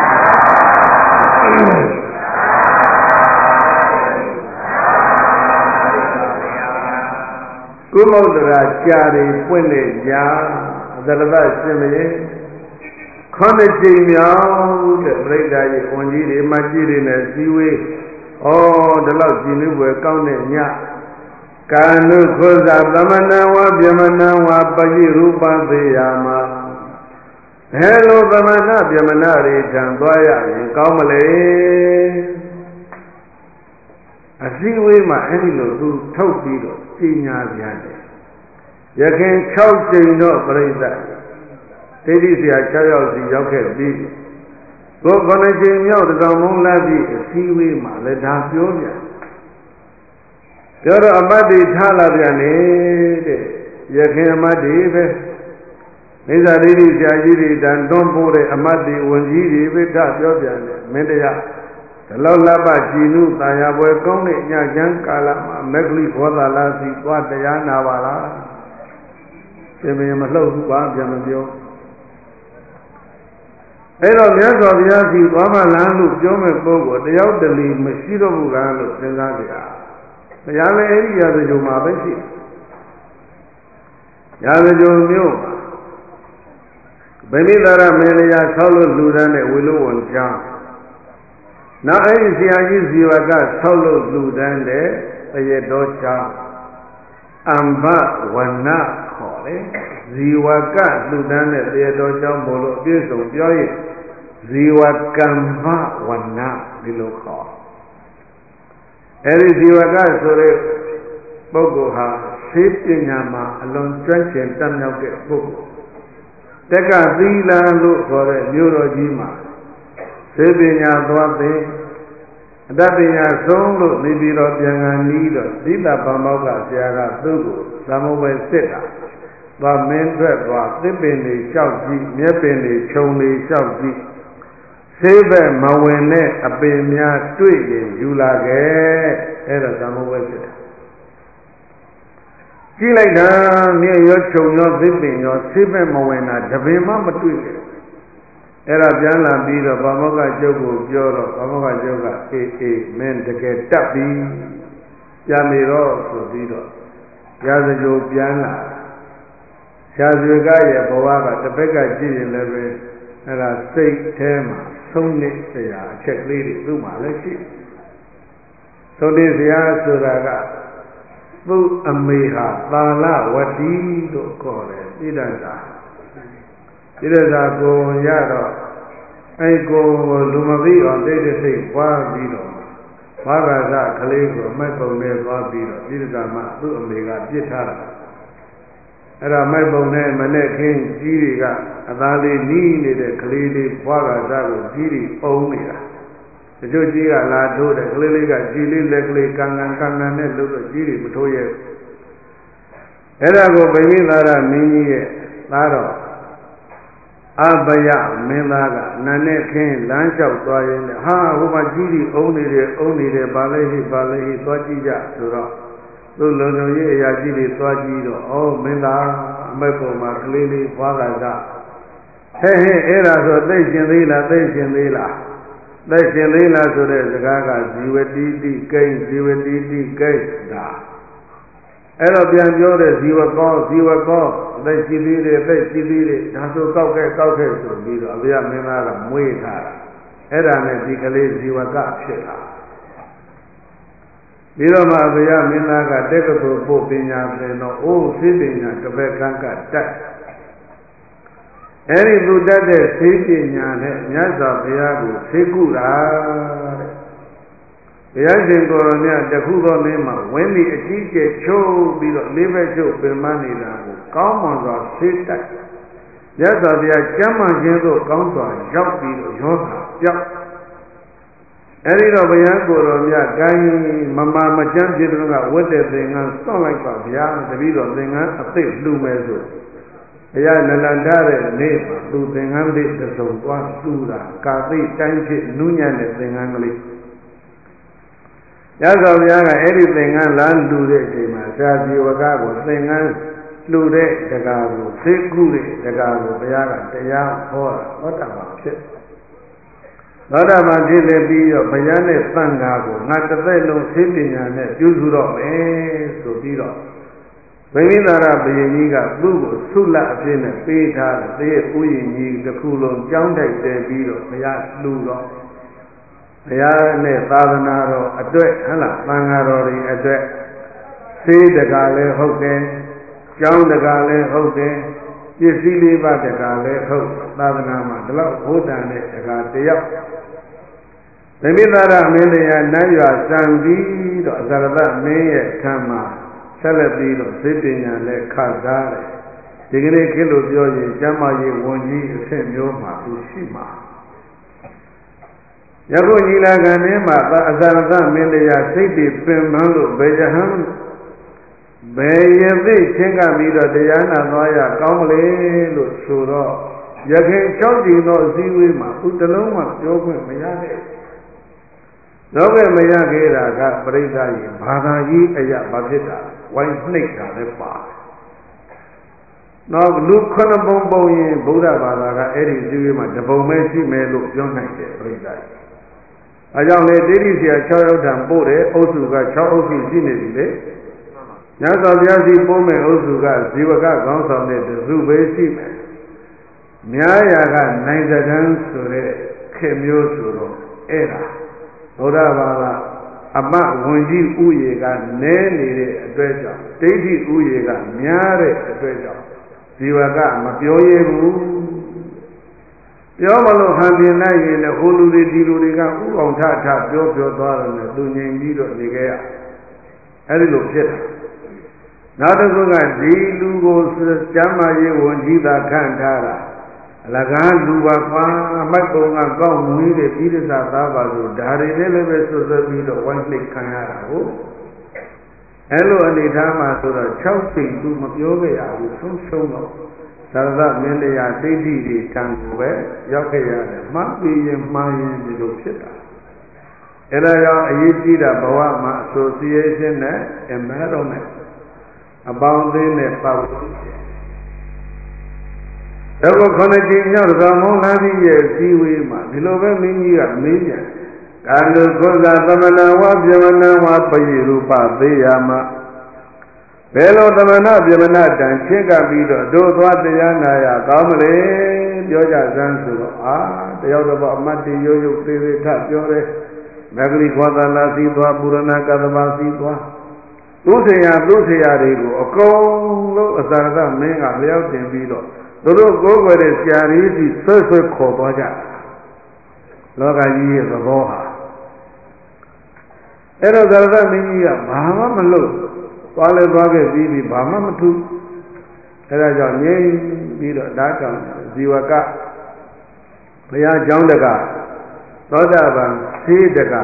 Kumodra Chari Pune Ya Zalava Shimmy Konaji Meow, the Breda Onjiri Majiri Nasiwe, oh, the love Jinu were counted Ya. Kanu Koza Bamanawa Byamanawa Bayi Rupa Viyama Hello Bamana Byamanari Jambaya Kamale Asiwema Enilo who told me to see Yadi. You can count in no Breda. It is the Achayos Yoke B. Go Gonajin Yo, the Gamon Ladi, Asiwema, let us go. Yoro Amadi Talabiane, Yakin Amadi, Nisa Didi Jajiri, Dan Dompore, Amadi, Wanjiri, Vita, Jobian, Medea, the Lolaba Jinu, Tayabwe Kone, Yajan Kala, Megli Kola Lasi, Guadayana Vala, Semimalo, Babiamio. Hello, yes, of Yasi, Wama Landu, Jome Bogo, the elderly Mashiro Mugano, Senavia. The Yale area the Jumabashi Yale Jumio Benidara Melia Solo Ludan, Willow and Jam. Now I see you got Solo Ludan there, a Yedocha Amba Wana Kole, Ziwaka Ludan, the Yedocha Bolo, Biso, Joy, Ziwakamba Wana, below call. Eri Ziwaga Sore Bogoha, Ship in Yama, along Trench Tam Yoke Bogo. Teka Zila look for a Eurojima. Sebinya Dwate, အတတ်ပညာဆုံးလို့နေပြီးတော့ပြန်ကန်နီးတော့သီလပမောက္ခဆရာကသူ့ကိုသမုပ္ပဲစစ်တာသွားမင်းထွက်သွားသစ်ပင်တွေလျှောက်ကြည့်မြက်ပင်တွေခြုံတွေလျှောက်ကြည့်ဆေးဘက်မဝင်တဲ့အပင်များတွေ့ရင်ယူလာခဲ့အဲ့ဒါသမုပ္ပဲစစ်တာကြည့်လိုက်တာမြက်ရောခြုံရောသစ်ပင်ရောဆေးဘက်မဝင်တာတပင်မှမတွေ့ခဲ့အဲ့ဒါပြန်လာပြီးတော့ဗမောက္ခကျုပ်ကိုပြောတော့ဗမောက္ခကျုပ်ကအေးမင်းတကယ်တတ်ပြီပြန်နေတော့ဆိုပြီးတော့ရာဇဂိုပြန်လာရာဇဝကရဲ့ဘဝကတစ်ဖက်ကကြည့်ရင်လည်းပဲအဲ့ဒါစိတ်ထဲမှာသုံးနေစရာအချက်ကလေးတွေသူ့မှာလည်းရှိသုံးနေစရာဆိုတာကသူ့အမေဟာသာလဝတိလို့ခေါ်တယ်ပြည်တသာပြည်တသာကိုရတော့အဲ့ကိုလူမသိအောင်တိတ်တိတ်ပွားပြီးတော့ဘာဂဇကလေးကိုမိုက်ပုံနဲ့သွားပြီးတော့ပြည်တသာမှသူ့အမေကပြစ်ထားတာအဲ့ဒါမိုက်ပုံနဲ့မနဲ့ခင်းကြီးတွေကအသားလေးနီးနေတဲ့ကလေးလေးဘွားကစားကိုကြီးတွေအုံနေတာတချို့ကြီးကလာထိုးတယ်ကလေးလေးကကြီးလေးလက်ကလေးကန်နဲ့လှုပ်တော့ကြီးတွေမထိုးရဲအဲ့ဒါကိုဗိမိသာရမင်းကြီးရဲ့သားတော်အဘယမင်းသားကနာနဲ့ခင်းလမ်းလျှောက်သွားရင်ဟာဟိုမှာကြီးတွေအုံနေတယ်ပါလေဟိသွားကြည့်ကြဆိုတော့သူ့လုံုံရေးအရာကြီးတွေသွားကြည့်တော့ဩမင်းသားအမေပုံမှာကလေးလေးဘွားကစားဟဲ့အဲ့ဒါဆိုသိရှင်သေးလားဆိုတဲ့စကားကဇီဝတိတိကိဉ္ဇီဝတိတိကိဉ္ဒါအဲ့တော့ပြန်ပြောတဲ့ဇီဝကောအသက်ရှိသေးတယ်ဒါဆိုကောက်ခဲ့ဆိုပြီးတော့အဘယမင်းသားကမွေးထားတာအဲ့ဒါနဲ့ဒီကလေးဇီဝကဖြစ်လာပြီးတော့မှဘုရားမင်းသားကတက္ကသိုလ်ပို့ပညာသင်တော့အိုးသိပညာကပက်ကန်းကတက်အဲ့ဒီသူတတ်တဲ့သိပညာနဲ့မြတ်စွာဘုရားကိုသိကုတာတဲ့ဘုရားရှင်ကိုယ်တော်မြတ်တခုသောနေ့မှာဝင်းဒီအကြီးကျယ်ချိုးပြီးတော့လေးဘက်ချုပ်ပင်မနေတာကိုကောင်းမွန်စွာသိတတ်မြတ်စွာဘုရားကျမ်းမာခြင်းသို့ကောင်းစွာရောက်ပြီးတော့ယောဂပြောက်အဲ့ဒီတော့ဘုရားကိုယ်တော်မြတ်ကိုင်းမချမ်းဖြစ်တဲ့ကဝတ်တဲ့သင်္ကန်းစွန့်လိုက်ပါဗျာတပည့်တော်သင်္ကန်းအသိလှူမယ်ဆိုဘုရားနလန်ထားတဲ့နေ့မှာသူသင်္ကန်းလေးတစ်စုံသွားလှူတာကာသိတိုင်းဖြစ်နုညံ့တဲ့သင်္ကန်းကလေးရသော်ဘုရားကအဲ့ဒီသင်္ကန်းလာလှူတဲ့အချိန်မှာဇာတိဝကကိုသင်္ကန်းလှူတဲ့တရားကိုသိကုတဲ့တရားကိုဘုရားကတရားဟောတာဟောတာမှာဖြစ်သောတာပန်ဖြစ်လေပြီးတော့ဘုရားနဲ့သံဃာကိုငါတစ်သက်လုံးသိပညာနဲ့ပြုစုတော့မယ်ဆိုပြီးတော့ဗိမိသာရဘုရင်ကြီးကသူ့ကိုဆုလအဖြစ်နဲ့ပေးထားတယ်သေဥယျာဉ်ကြီးတစ်ခုလုံးကြောင်းတိုက်တယ်ပြီးတော့ဘုရားလှူတော့ဘုရားနဲ့သာသနာတော်အတွက်ဟဲ့လားသံဃာတော်တွေအတွက်သေတကာလည်းဟုတ်တယ်ကျောင်းတကာလည်းဟုတ်တယ်ပစ္စည်းလေးပါးတကာလည်းဟုတ်သာသနာမှာဒီလောက်ဘုဒ္ဓံနဲ့တကာတယောက်ဗိမိသာရမင်းတရားနတ်ရွာစံပြီးတော့အဇရတမင်းရဲ့ခံမှာဆက်လက်ပြီးတော့သိပညာနဲ့ခတ်သားတယ်ဒီကနေ့ခေတ်လို့ပြောရင်ကျမ်းမာရေးဝန်ကြီးအဆင့်မျိုးမှာသူရှိမှာယခုညီလာခံထဲမှာအဇရတမင်းတရားစိတ်တည်ပင်ပန်းလို့ဘယ်ယဟန်ဘယ်ယသိချင်းကပြီးတော့တရားနာသွားရကောင်းမလေလို့ဆိုတော့ယခင်၆ကြိမ်သောအစည်းအဝေးမှာသူတလုံးမှပြောခွင့်မရတဲ့တော့ပဲမရခဲ့တာကပရိသတ်ကြီးဘာသာကြီးအရာဘာဖြစ်တာဝိုင်းနှိပ်တာလည်းပါတယ်။နောက်လူ9ပုံရင်ဗုဒ္ဓဘာသာကအဲ့ဒီအစည်းအဝေးမှာတပုံပဲရှိမယ်လို့ပြောနိုင်တယ်ပရိသတ်ကြီး။အဲကြောင့်လေတိတိဆရာ6ယောက်တန်ပို့တယ်အုပ်စုက6အုပ်စုရှိနေပြီလေ။ညသောဘုရားရှိပို့မဲ့အုပ်စုကဇီဝကခေါင်းဆောင်တဲ့သူပဲရှိမယ်။များရာကနိုင်စကန်းဆိုတဲ့ခေမျိုးဆိုတော့အဲ့ဒါဗုဒ္ဓဘာသာအမဝန်ကြီးဥယေကနည်းနေတဲ့အတွက်ကြောင့်ဒိဋ္ဌိဥယေကများတဲ့အတွက်ကြောင့်ဇီဝကမပြောရဘူးပြောမလို့ဟန်ပြင်လိုက်ရင်လည်းဟိုလူတွေဒီလူတွေကဥအောင်ထပြောသွားတယ်နဲ့သူငြိမ်ပြီးတော့နေခဲ့ရအဲ့ဒီလိုဖြစ်တာနောက်တစ်ခုကဒီလူကိုကျမ်းမာရေးဝန်ကြီးသာခန့်ထားတာ là gã lùa qua mắt bông ngà cao mũi để tí để sa ta vào rồi đà đi để lấy về số giờ đi đó quanh lịch khai ra đó hello anh đi tham mà rồi cháu tình tu mà yếu cái à sống sống đó sau đó mình để à tây đi thằng của bé giáo cái à mắt bị mà gì đâu chết à cái đó do ý chí là bảo mà association này environment about the này bảo đó có khả năng chính nhau là mong là đi về si vi mà đi lâu về mình như là mình nhỉ cả người có ra tâm na wa pyamana wa payi rupa deyama bē lo tamana pyamana đàn chết cả bị đó đôi thoátတရားနာရကောင်းမလဲပြောကြစမ်းဆိုတော့အာတယောက်တစ်ပေါ့အမတ်တီရိုးရိုးသေးသေးထပြောတယ်မဂ္ဂလိခောသနာစီသွားပုရဏကသမာစီသွားသူစေရာတွေကိုအကုန်လုံးအစာရမင်းကလျောက်တင်ပြီးတော့သူတို့ကိုယ်ွယ်တဲ့ဆရာကြီးစီဆွဲခေါ်သွားကြလောကကြီးရဲ့သဘောဟာအဲ့တော့သာရမင်းကြီးကဘာမှမလုပ်သွားလဲသွားခဲ့ပြီးဘာမှမထူးအဲ့ဒါကြောင့်ငြိမ်ပြီးတော့ဓာတ်ကောင်ဇီဝကဘုရားကျောင်းတကသောတာပန်သေတက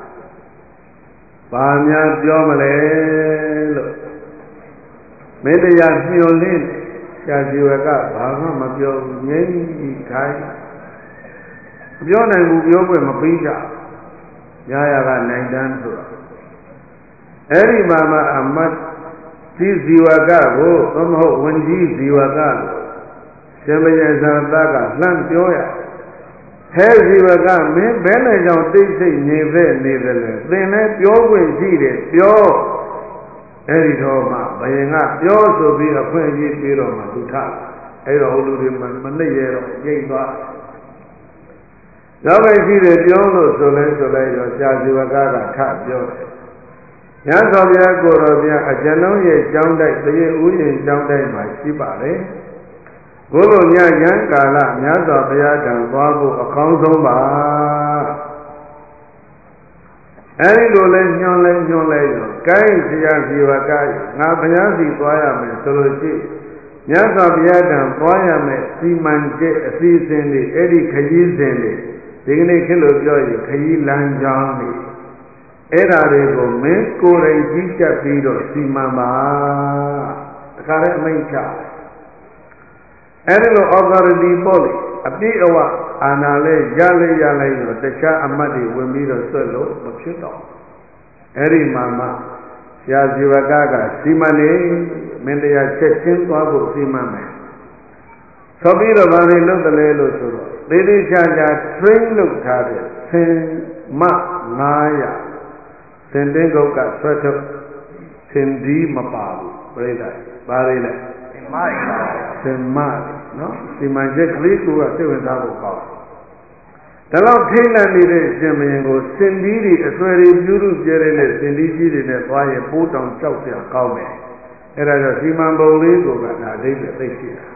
ဘာများပြောမလဲလို့မေတ္တရားညှို့လင်းဆရာဇီဝကဘာမှမပြောဘူးငြိမ်ပြီးထိုင်မပြောနိုင်ဘူးပြောခွင့်မပေးကြညာရကနိုင်တန်းဆိုတော့အဲ့ဒီမှာမှအမတ်ကြီးဇီဝကကိုသမဟုတ်ဝန်ကြီးဇီဝကကိုရှင်မယဇာတကလှမ်းပြောရဟဲဇီဝကမင်းဘယ်နဲ့ကြောင့်တိတ်ဆိတ်နေပဲနေတယ်လဲသင်လည်းပြောခွင့်ရှိတယ်ပြောအဲ့ဒီတော့မှဘယင်ကပြောဆိုပြီးအခွင့်အရေးပေးတော့မှသူထအဲ့တော့ဟိုလူတွေမနှိပ်ရတော့ညိတ်သွားနောက်ပဲရှိတယ်ပြောလို့ဆိုလဲတော့ဆရာဇီဝကထပြောတယ်ညသောဘုရားကိုတော်ဗျာအကျွန်ုပ်ရဲ့ကျောင်းတိုက်တရေဥယျာဉ်ကျောင်းတိုက်မှာရှိပါလေဘုလိုညရန်ကာလမြတ်စွာဘုရားထံသွားဖို့အကောင်းဆုံးပါအဲဒီလိုလဲညွှန်လဲရောကိုင်းဆရာဇီဝကငါဘုရားစီသွားရမယ်ဆိုလို့ရှိမြတ်စွာဘုရားထံသွားရမယ်စီမံချက်အစီအစဉ်တွေအဲ့ဒီခရီးစဉ်တွေဒီကနေ့ခေတ်လိုပြောရင်ခရီးလမ်းကြောင်းတွေအဲ့ဓာတွေကိုမင်းကိုယ်တိုင်ကြီးကြပ်ပြီးတော့စီမံပါတခါတည်းအမိန့်ချအဲ့ဒီလို authority ပေါ့လေအပြည့်အဝအာဏာလဲရလိုက်တော့တခြားအမတ်တွေဝင်ပြီးတော့ဆွတ်လို့မဖြစ်တော့အဲ့ဒီမှာမှဆရာဇီဝကစီမံနေမင်းတရားချက်ချင်းသွားဖို့စီမံမယ်ဆိုပြီးတော့ဗာလေလုပ်တယ်လေလို့ဆိုတော့သေသေးချာချာ train လုပ်ထားတဲ့ဆင်မ900စင်တင်းကုတ်ကဆွဲထုတ်စင်ဒီမပါဘူးပြိဿပါလေလေစင်မနော်စီမံချက်ကလေးကိုစိတ်ဝင်စားဖို့ကောင်းဒါတော့ထိတ်လန့်နေတဲ့ရှင်မင်းကိုစင်ဒီတွေအဆွဲတွေပြုစုကျဲတဲ့စင်ဒီကြီးတွေနဲ့သွားရင်ပိုးတောင်ကြောက်စရာကောင်းတယ်အဲ့ဒါကြောင့်စီမံပုံလေးကိုကဒါအဓိပ္ပာယ်သိရှိတာ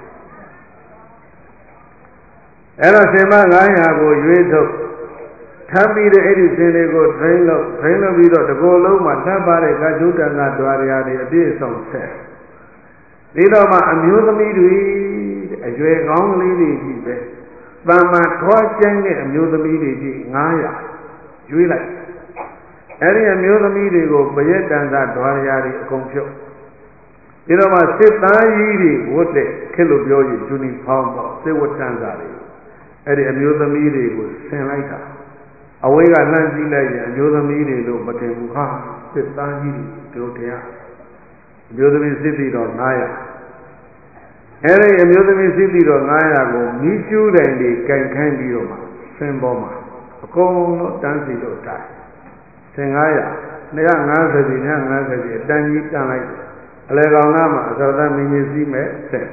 အဲ့တော့စင်မ900ကိုရွေးထုတ်ထပ်ပြီးတဲ့အဲ့ဒီစင်တွေကို train လုပ်ပြီးတော့တကောလုံးမှာထပ်ပါတဲ့ကာကျုတ္တနာဒွါရယာတွေအပြည့်အစုံဆက်ဒီတော့မှအမျိုးသမီးတွေအရွယ်ကောင်းကလေးတွေကြီးပဲတမ္မာထွားကျန်းတဲ့အမျိုးသမီးတွေကြီး900ရွေးလိုက်အဲ့ဒီအမျိုးသမီးတွေကိုပရက်တန်စာဒွါရယာတွေအကုန်ဖြုတ်ဒီတော့မှစစ်သားကြီးတွေဝတ်တဲ့ခက်လို့ပြောရင်ယူနီဖောင်းပေါ့စစ်ဝတ်တန်စာတွေအဲ့ဒီအမျိုးသမီးတွေကိုဆင်လိုက်တာအဝေးကလှမ်းကြည့်လိုက်ရင်အမျိုးသမီးတွေလို့မတင်ဘူးဟာစစ်သားကြီးတွေတို့တရားအမျိုးသမီးစစ်ပြီးတော့900အဲဒီအမျိုးသမီးစစ်ပြီးတော့900ကိုမိကျူးတိုင်တွေကြိုင်ခိုင်းပြီးတော့မှဆင်းပေါ်မှာအကုန်လုံးတန်းစီတော့တိုင်းဆင်900 250စီ250စီအတန်းကြီးတန်းလိုက်အလဲကောင်ကမှအစောသမင်းကြီးစီးမဲ့ဆင်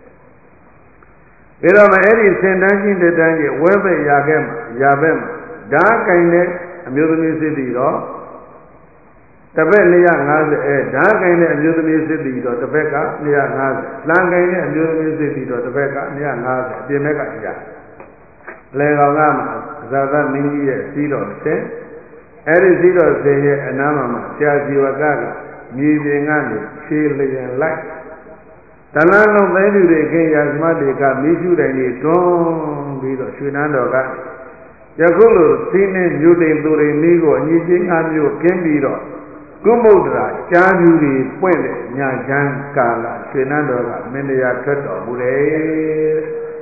ပြီးတော့မှအဲ့ဒီဆင်တန်းချင်းတန်းကြီးဝဲပဲ့ရာဘက်မှာဓာတ်ကင်တဲ့အမျိုးသမီးစစ်ပြီးတော့တပည့်250ဓာတ်ကင်တဲ့အမျိုးသမီးစစ်ပြီးတော့တပည့်က250လမ်းကင်တဲ့အမျိုးသမီးစစ်ပြီးတော့တပည့်က250အပြင်ဘက်ကတရားလဲကောင်ကမှအဇာသမင်းကြီးရဲ့စီးတော်ဆင်အဲ့ဒီစီးတော်ဆင်ရဲ့အနားမှာဆရာဇီဝကမြေပြင်ကနေခြေလျင်လိုက်တလန်းလုံးသိသူတွေခင်ရာဇမတွေကမိရှုတိုင်းတွေတွန်းပြီးတော့ရွှေနန်းတော်ကယခုလိုသိနေမြို့တိမ်သူတွေမိကိုအညီချင်းငါမျိုးကင်းပြီးတော့ကုမုဒ္ဒရာကြားပြူတွေပွင့်တဲ့ညချမ်းကာလရွှေနန်းတော်ကမင်းတရားထွက်တော်မူတယ်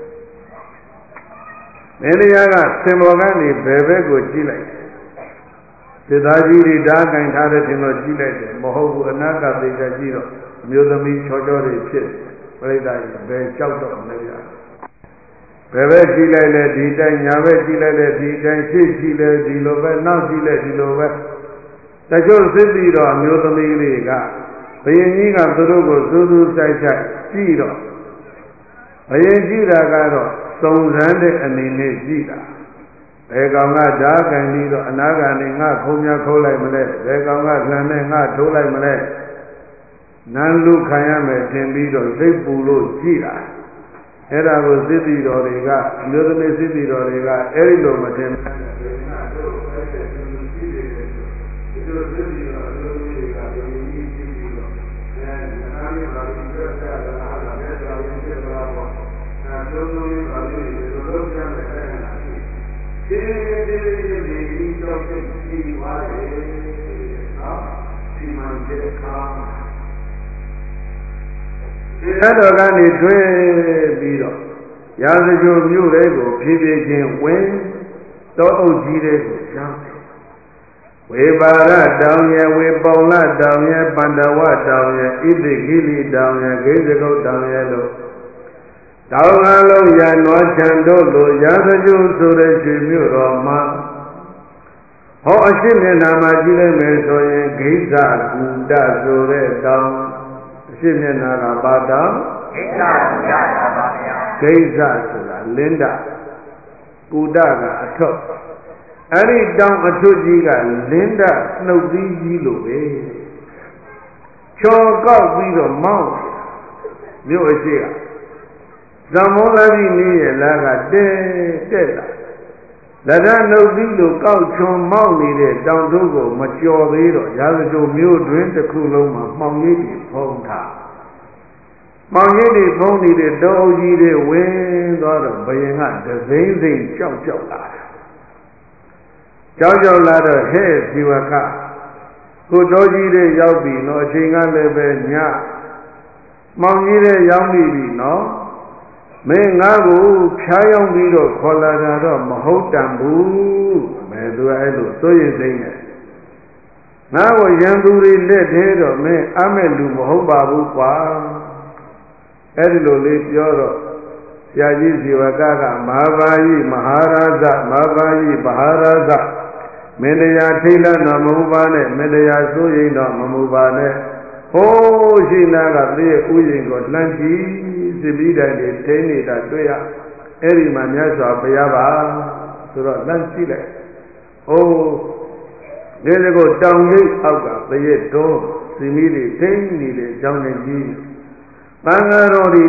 မင်းတရားကစင်ပေါ်ကနေဘယ်ဘက်ကိုကြည့်လိုက်စေသားကြီးတွေဓာတ်ကင်ထားတဲ့ထင်လို့ကြည့်လိုက်တယ်မဟုတ်ဘူးအနာကသိကြကြည့်တော့အမျိုးသမီးချောချောတွေဖြစ်ပြိဿကြီးဘယ်ကြောက်တော့မလဲဗျာဘယ်ဘက်ကြည့်လိုက်လဲဒီတိုင်းညာဘက်ကြည့်လိုက်လဲဒီတိုင်းရှေ့ကြည့်လဲဒီလိုပဲနောက်ကြည့်လဲဒီလိုပဲတချို့စစ်ပြီးတော့အမျိုးသမီးတွေကဘယင်ကြီးကသူတို့ကိုစူးစူးဆိုင်ဆိုင်ကြည့်တော့ဘယင်ကြည့်တာကတော့စုံစမ်းတဲ့အနေနဲ့ကြည့်တာဘယ်ကောင်ကဓာတ်ကန်ပြီးတော့အနာကနေငါခုံးများခိုးလိုက်မလဲဘယ်ကောင်ကလှမ်းနဲ့ငါထိုးလိုက်မလဲနန်းလူခံရမယ်ထင်ပြီးတော့စိတ်ပူလို့ကြည့်တာအဲ့ဒါကိုစစ်တီတော်တွေကအမျိုးသမီးစစ်တီတော်တွေကအဲ့ဒီလိုမထင်ဘူးအဲ့တော်ကနေတွဲပြီးတော့ရာဇဂိုမြို့လေးကိုဖြည်းဖြည်းချင်းဝင်တောအုပ်ကြီးလေးကိုရောက်တယ်ဝေပါရတောင်ရဝေပုံလတောင်ရပန္တဝတောင်ရဣတိခိလိတောင်ရဂိဇဂုတ်တောင်ရလို့တောင်အလုံးရနွားချံတို့လိုရာဇဂိုဆိုတဲ့ရွှေမြို့တော်မှာဟောအရှိမျက်နှာမှာကြည့်လိုက်မယ်ဆိုရင်ဂိဇကူတဆိုတဲ့တောင်အရှိမျက်နှာကပါတောင်ဂိဇကူတပါဗျာဂိဇဆိုတာလင်းဒကူတကအထွတ်အဲ့ဒီတောင်အထွတ်ကြီးကလင်းဒနှုတ်သီးကြီးလိုပဲချော်ကောက်ပြီးတော့မောင်းမြို့အရှိကဇံမောလာကြီးနေရလားကတက်လာလက်ရနှုတ်သီးလိုကောက်ချွန်မောင်းနေတဲ့တောင်တို့ကိုမကျော်သေးတော့ရာဇဂိုမြို့တွင်တစ်ခုလုံးမှာမှောင်ရိပ်တွေဖုံးထားမှောင်ရိပ်တွေဖုံးနေတဲ့တောအုပ်ကြီးတွေဝင်သွားတော့ဘယင်ကဒသိန်းသိန်းကြောက်လာတယ်ကြောက်လာတော့ဟဲ့ဇီဝကကိုတော်ကြီးတွေရောက်ပြီနော်အချိန်ကလည်းပဲညမှောင်ကြီးတွေရောက်ပြီနော်မင်းငါ့ကိုဖြားရောက်ပြီးတော့ခေါ်လာတာတော့မဟုတ်တန်ဘူးမဲသူအဲ့လိုစိုးရိမ်စိမ့်နဲ့ငါ့ကိုရန်သူတွေလက်သေးတော့မင်းအမဲ့လူမဟုတ်ပါဘူးကွာအဲ့ဒီလိုလေးပြောတော့ဆရာကြီးဇီဝကကမဟာဘာယိမဟာရာဇမဟာဘာယိမဟာရာဇမင်းတရားထိတ်လန့်တော်မမူပါနဲ့မင်းတရားစိုးရိမ်တော်မမူပါနဲ့ဟိုးရှိနာကသေဥယျင်ကိုလှမ်းကြည့်စစ်ပြီးတိုင်းတွေထိန်းနေတာတွေ့ရအဲ့ဒီမှာမြတ်စွာဘုရားပါဆိုတော့လှမ်းကြည့်လိုက်ဟိုးဒီကိုတောင်ရိပ်အောက်ကသေတော်စီမီတွေထိန်းနေတဲ့အကြောင်းနဲ့ကြီးသံဃာတော်တွေ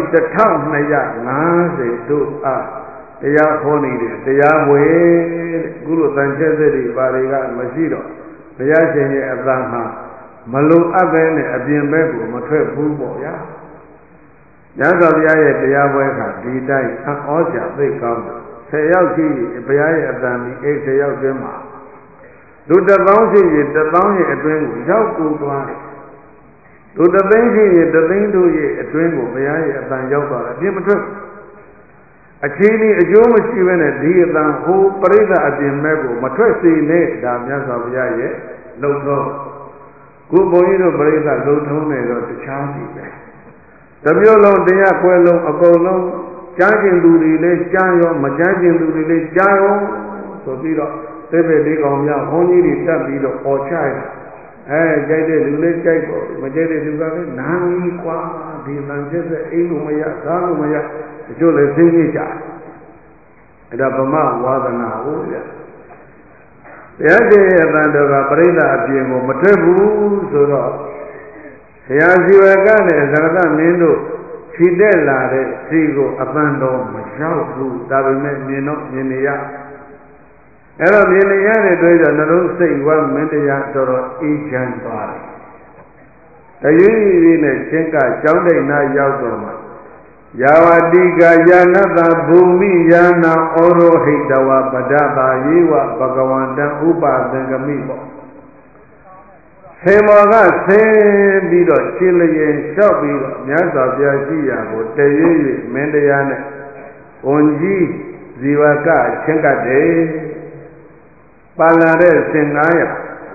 1250တို့အားတရားဟောနေတယ်တရားဝေကုလိုတန်ချက်တွေပါတွေကမရှိတော့ဘုရားရှင်ရဲ့အသံဟာမလုံအပ်ပဲနဲ့အပြင်ဘက်ကိုမထွက်ဘူးပေါ့ဗျာညသောဘုရားရဲ့တရားပွဲကဒီတိုင်းဩဇာသိကောင်းတယ်10ယောက်ရှိဘုရားရဲ့အသံဒီ10ယောက်တွင်မှာလူ1000ရှိရင်1000ရဲ့အတွင်းကိုရောက်ကိုသွားတယ်လူ300ရှိရင်300တို့ရဲ့အတွင်းကိုဘုရားရဲ့အသံရောက်သွားတယ်အပြင်မထွက်အခြေအနေအကျိုးမရှိဘဲနဲ့ဒီအတန်ဟိုပရိသတ်အပြင်မဲ့ကိုမထွက်စေနဲ့ဒါမြတ်စွာဘုရားရဲ့လုံထုံးခုဘုန်းကြီးတို့ပရိသတ်လုံထုံးနေတော့တခြားစီပဲတစ်မျိုးလုံးတရားခွဲလုံးအကုန်လုံးကြားကျင်သူတွေလည်းကြားရောမကြားကျင်သူတွေလည်းကြားရောဆိုပြီးတော့သိပ္ပေကောင်များဘုန်းကြီးတွေတက်ပြီးတော့ပေါ်ချရတယ်ကြိုက်တဲ့လူလေးကြိုက်ပေါ့မကြိုက်တဲ့လူကလည်းနားကြီးကွာဒီလမ်းချက်တဲ့အိမ်လို့မရသားလို့မရတချို့လည်းသိနေကြအဲ့ဒါဗမဝါဒနာဟုတ်ဗျာတရားကျင့်ရဲ့အတန်တော်ကပြိဿအပြင်ကိုမထွက်ဘူးဆိုတော့ဘုရားဇီဝကနဲ့သရတမင်းတို့ခြိတက်လာတဲ့စီကိုအတန်တော်မရောက်ဘူးဒါပေမဲ့မြင်တော့မြင်နေရအဲ့တော့မြင်နေရတဲ့တွေ့ကြနှလုံးစိတ်ဝမ်းမင်းတရားတော်တော်အေးချမ်းသွားတယ်တရွေ့ရွေ့နဲ့ချင်းကကျောင်းတိတ်နာရောက်တော့မှာယာဝတိကယာနတဘူမိယာနာဩရောဟိတဝပဒတာယေဝဘဂဝန္တံဥပသင်္ကမိပေါ့ဆင်မော်ကဆင်းပြီးတော့ခြေလျင်လျှောက်ပြီးတော့မြတ်စွာဘုရားရှိရာကိုတရွေ့ရွေ့မင်းတရားနဲ့ဝန်ကြီးဇီဝကအချင်းကတည်းပါလာတဲ့ဆင်900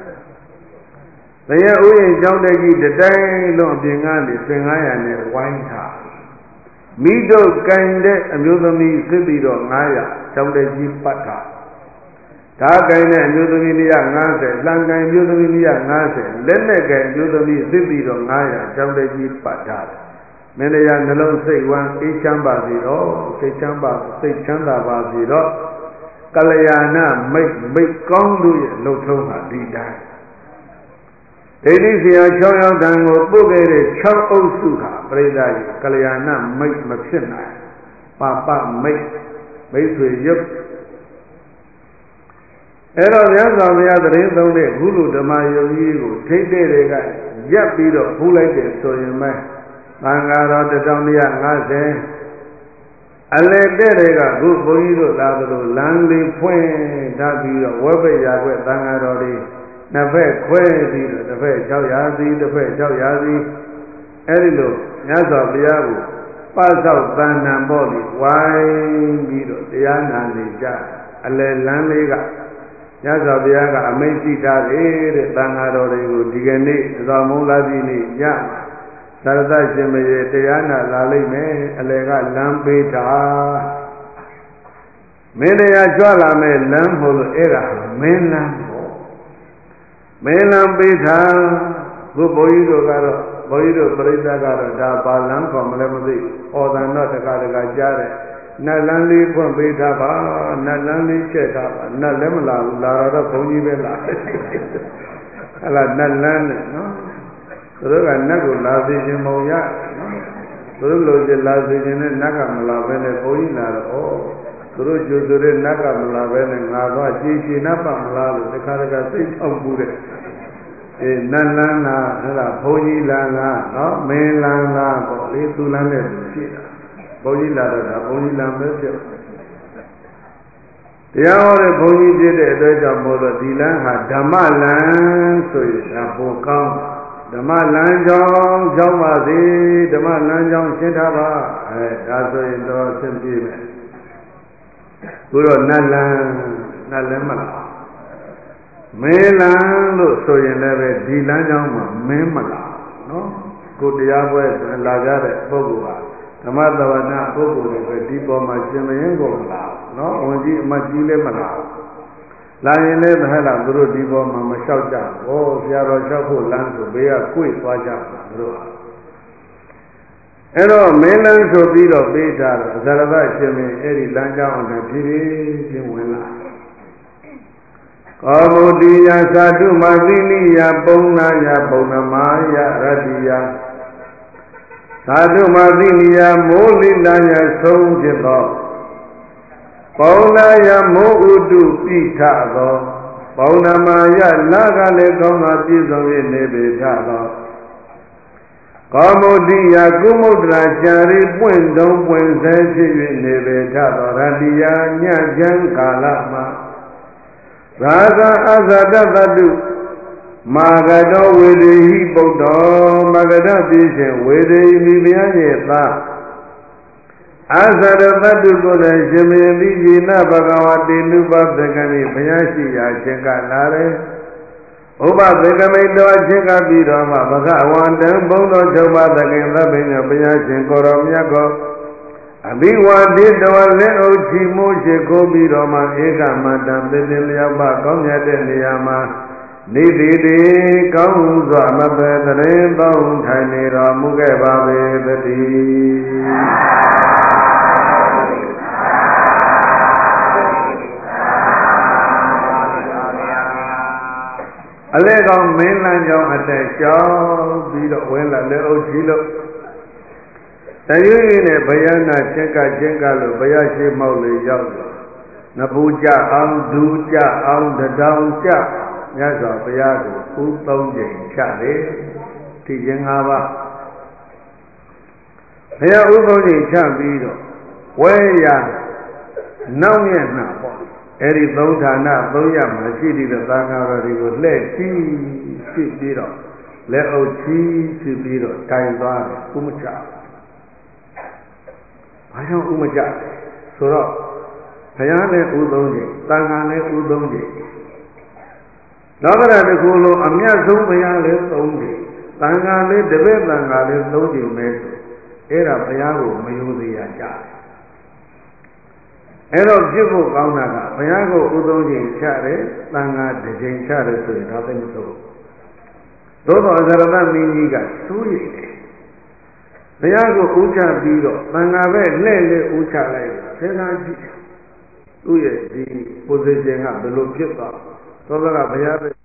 တရားဥယျာဉ်ကျောင်းတက်ကြီးတတိုင်းလုံးအပြင်ကနေဆင်900နဲ့ဝိုင်းထားမိတို့ကင်တဲ့အမျိုးသမီးစစ်ပြီးတော့900ကျောင်းတက်ကြီးပတ်ထားဒါကင်တဲ့အမျိုးသမီး150လံကင်အမျိုးသမီး150လက်နဲ့ကင်အမျိုးသမီးစစ်ပြီးတော့900ကျောင်းတက်ကြီးပတ်ထားတယ်မင်းတရားနှလုံးစိတ်ဝမ်းအေးချမ်းပါစေတော့စိတ်ချမ်းသာပါစေတော့ကလျာဏမိတ်ကောင်းတို့ရဲ့လှုပ်ထုံးဟာဒီတိုင်းဒိဋ္ဌိဆရာ6ယောက်တန်ကိုပို့ခဲ့တဲ့6အုပ်စုဟာပြိဿကြီးကလျာဏမိတ်မဖြစ်နိုင်ပပမိတ်ဆွေရုပ်အဲ့တော့မြတ်စွာဘုရားသတင်းသုံးတဲ့ဘုလူဓမ္မယုံကြီးကိုထိတ်တဲ့တွေကရပ်ပြီးတော့ဖူးလိုက်တယ်ဆိုရင်မဲသံဃာတော်1150အလယ်တဲ့တွေကခုဘုန်းကြီးတို့လာသလိုလမ်းလေးဖွင့်ထားပြီးတော့ဝက်ဘက်ရာခွဲသံဃာတော်တွေနှစ်ဖက်ခွဲပြီးတော့တစ်ဖက်600စီတစ်ဖက်600စီအဲ့ဒီလိုမြတ်စွာဘုရားကိုပတ်သောက်တဏ္ဍံပေါ့လေဝိုင်းပြီးတော့တရားနာနေကြအလယ်လမ်းလေးကမြတ်စွာဘုရားကအမိန့်ရှိထားတယ်တဲ့သံဃာတော်တွေကိုဒီကနေ့သောမုန်းလာပြီနေ့ညသာရသရှင်မရေတရားနာလာလိမ့်မယ်အလယ်ကလမ်းပေးတာမင်းတရားကြွလာမယ်လမ်းမို့လို့အဲ့ဒါမင်းလမ်းပေါ့မင်းလမ်းပေးတာခုဘုန်းကြီးတို့ကတော့ဘုန်းကြီးတို့ပြိဿကတော့ဒါဘာလမ်းခေါ်မလဲမသိဩဇာတော့တကကြားတယ်နတ်လန်းလေးဖွင့်ပေးထားပါနတ်လန်းလေးချက်ထားပါနတ်လည်းမလာဘူးလာတော့ဘုန်းကြီးပဲလာဟဲ့လားနတ်လန်းနဲ့နော်သူတို့ကနတ်ကိုလာစေခြင်းမဟုတ်ရသူတို့လိုချင်လာစေခြင်းနဲ့နတ်ကမလာဘဲနဲ့ဘုန်းကြီးလာတော့သူတို့ကြိုဆိုတဲ့နတ်ကမလာဘဲနဲ့ငါတော့ကြည်ချင်နတ်ပါမလားလို့တခါတခါစိတ်ထောက်ပူတဲ့နတ်လန်းလားဟဲ့လားဘုန်းကြီးလန်းလားနော်မင်းလန်းလားပေါ့လေသူလန်းတဲ့သူရှိတာဘုန်းကြီးလာတော့ဒါဘုန်းကြီးလမ်းပဲဖြစ်တရားဟောတဲ့ဘုန်းကြီးဖြစ်တဲ့အတွက်ကြောင့်မို့လို့ဒီလမ်းဟာဓမ္မလမ်းဆိုရင်ဒါပိုကောင်းဓမ္မလမ်းကြောင်းကြောင်းပါစေဓမ္မလမ်းကြောင်းရှင်းထားပါဒါဆိုရင်တော့အဆင်ပြေမယ်ဘုရောနတ်လမ်းမလားမင်းလမ်းလို့ဆိုရင်လည်းပဲဒီလမ်းကြောင်းမှာမင်းမလားနော်ကိုတရားပွဲလာကြတဲ့ပုဂ္ဂိုလ်ဟာဓမ္မသဝနာပုဂ္ဂိုလ်တွေပဲဒီပေါ်မှာရှင်မင်းကိုမလားနော်ဝန်ကြီးအမကြီးလည်းမလားလာရင်လည်းမဟဲ့လားသူတို့ဒီပေါ်မှာမလျှောက်ကြဘူးဆရာတော်လျှောက်ဖို့လမ်းဆိုဘေးကကိုယ်သွားကြတာသူတို့ဟာအဲ့တော့မင်းလမ်းဆိုပြီးတော့ပေးထားတော့ဇရဘရှင်မင်းအဲ့ဒီလမ်းကြောင်းအတိုင်းဖြည်းဖြည်းချင်းဝင်လာကောမုဒိယသာဓုမသိနိယပုံနာယပုံနမာယရတ္တိယသာဓုမသိနိယမိုးလိလာယဆုံးဖြစ်သောပုံနာယမိုးဥတုပိထသောပုံနမာယလာကလည်းကောင်းစွာပြည့်စုံ၍နေပေထသောကောမုဒိယကုမုဒ္ဒရာကြာရီပွင့်တုံးပွင့်ဆဲဖြစ်၍နေပေထသောရတ္တိယညချမ်းကာလမှာရာဇာအဇာတတတုမာဂတောဝေဒေဟိပုတ္တောမဂဒပိရှင်ဝေဒေဟိမိဘုရားရဲ့သားအဇာတတတုကိုလည်းရှင်မေတိယေနဘဂဝတေနုပသကံဤဘုရားရှိရာခြင်းကလာတယ်ဥပသကမိတောအခြင်းကပြီးတော့မှဘဂဝန္တံဘုံတော်ချုပ်ပါသခင်သဗ္ဗညဘုရားရှင်ကိုရောမြတ်ကိုအဘိဝါဒေတောလက်အုပ်ချီမိုးရှိခိုးပြီးတော့မှဧကမတံသေတင်လျောက်ပါကောင်းမြတ်တဲ့နေရာမှာနေသည်တေကောင်းမှုစွာမပဲတရင်ပေါင်းထိုင်နေတော်မူခဲ့ပါပေသတည်းအလဲကောင်မင်းလန်းကြောင်းအတက်ရှောင်းပြီးတော့ဝင်လာလက်အုပ်ချီလို့တရွေ့နဲ့ဘယနာချင်းကလို့ဘယရှိမောက်လေရောက်တော့နဘူးကြအောင်ဒူးကြအောင်တတောင်ကြမြတ်စွာဘုရားကိုဥသုံးချိန်ချတယ်ထိခြင်း၅ပါးဘုရားဥပုသ်ချိန်ချပြီးတော့ဝဲရနောက်မျက်နှာပေါ့အဲ့ဒီသုံးဌာနသုံးရမှာရှိတဲ့သံဃာတော်တွေကိုလှည့်ချီးရှိပြီးတော့လက်အုပ်ချီးရှိပြီးတော့တိုင်သွားတယ်ဥမချဘာကြောင့်ဥမချဆိုတော့ဘုရားလည်းဥသုံးချိန်သံဃာလည်းဥသုံးချိန်လောကဓာတ်တစ်ခုလုံးအမြတ်ဆုံးဘုရားလည်းသုံးချိန်သံဃာလည်းတပည့်သံဃာလည်းသုံးချိန်ပဲဆိုအဲ့ဒါဘုရားကိုမယုံစေရကြတယ်အဲ့တော့ဖြစ်ဖို့ကောင်းတာကဘုရားကိုဥသုံးချိန်ချတယ်သံဃာတစ်ချိန်ချတယ်ဆိုရင်ဒါသိမဆိုးသို့တော်အဇရတမင်းကြီးကစိုးရိမ်တယ်ဘုရားကိုဥချပြီးတော့သံဃာပဲလှည့်လေဥချလိုက်စဉ်းစားကြည့်သူ့ရဲ့ဒီ position ကဘယ်လိုဖြစ်သွားသောကဘုရားပဲ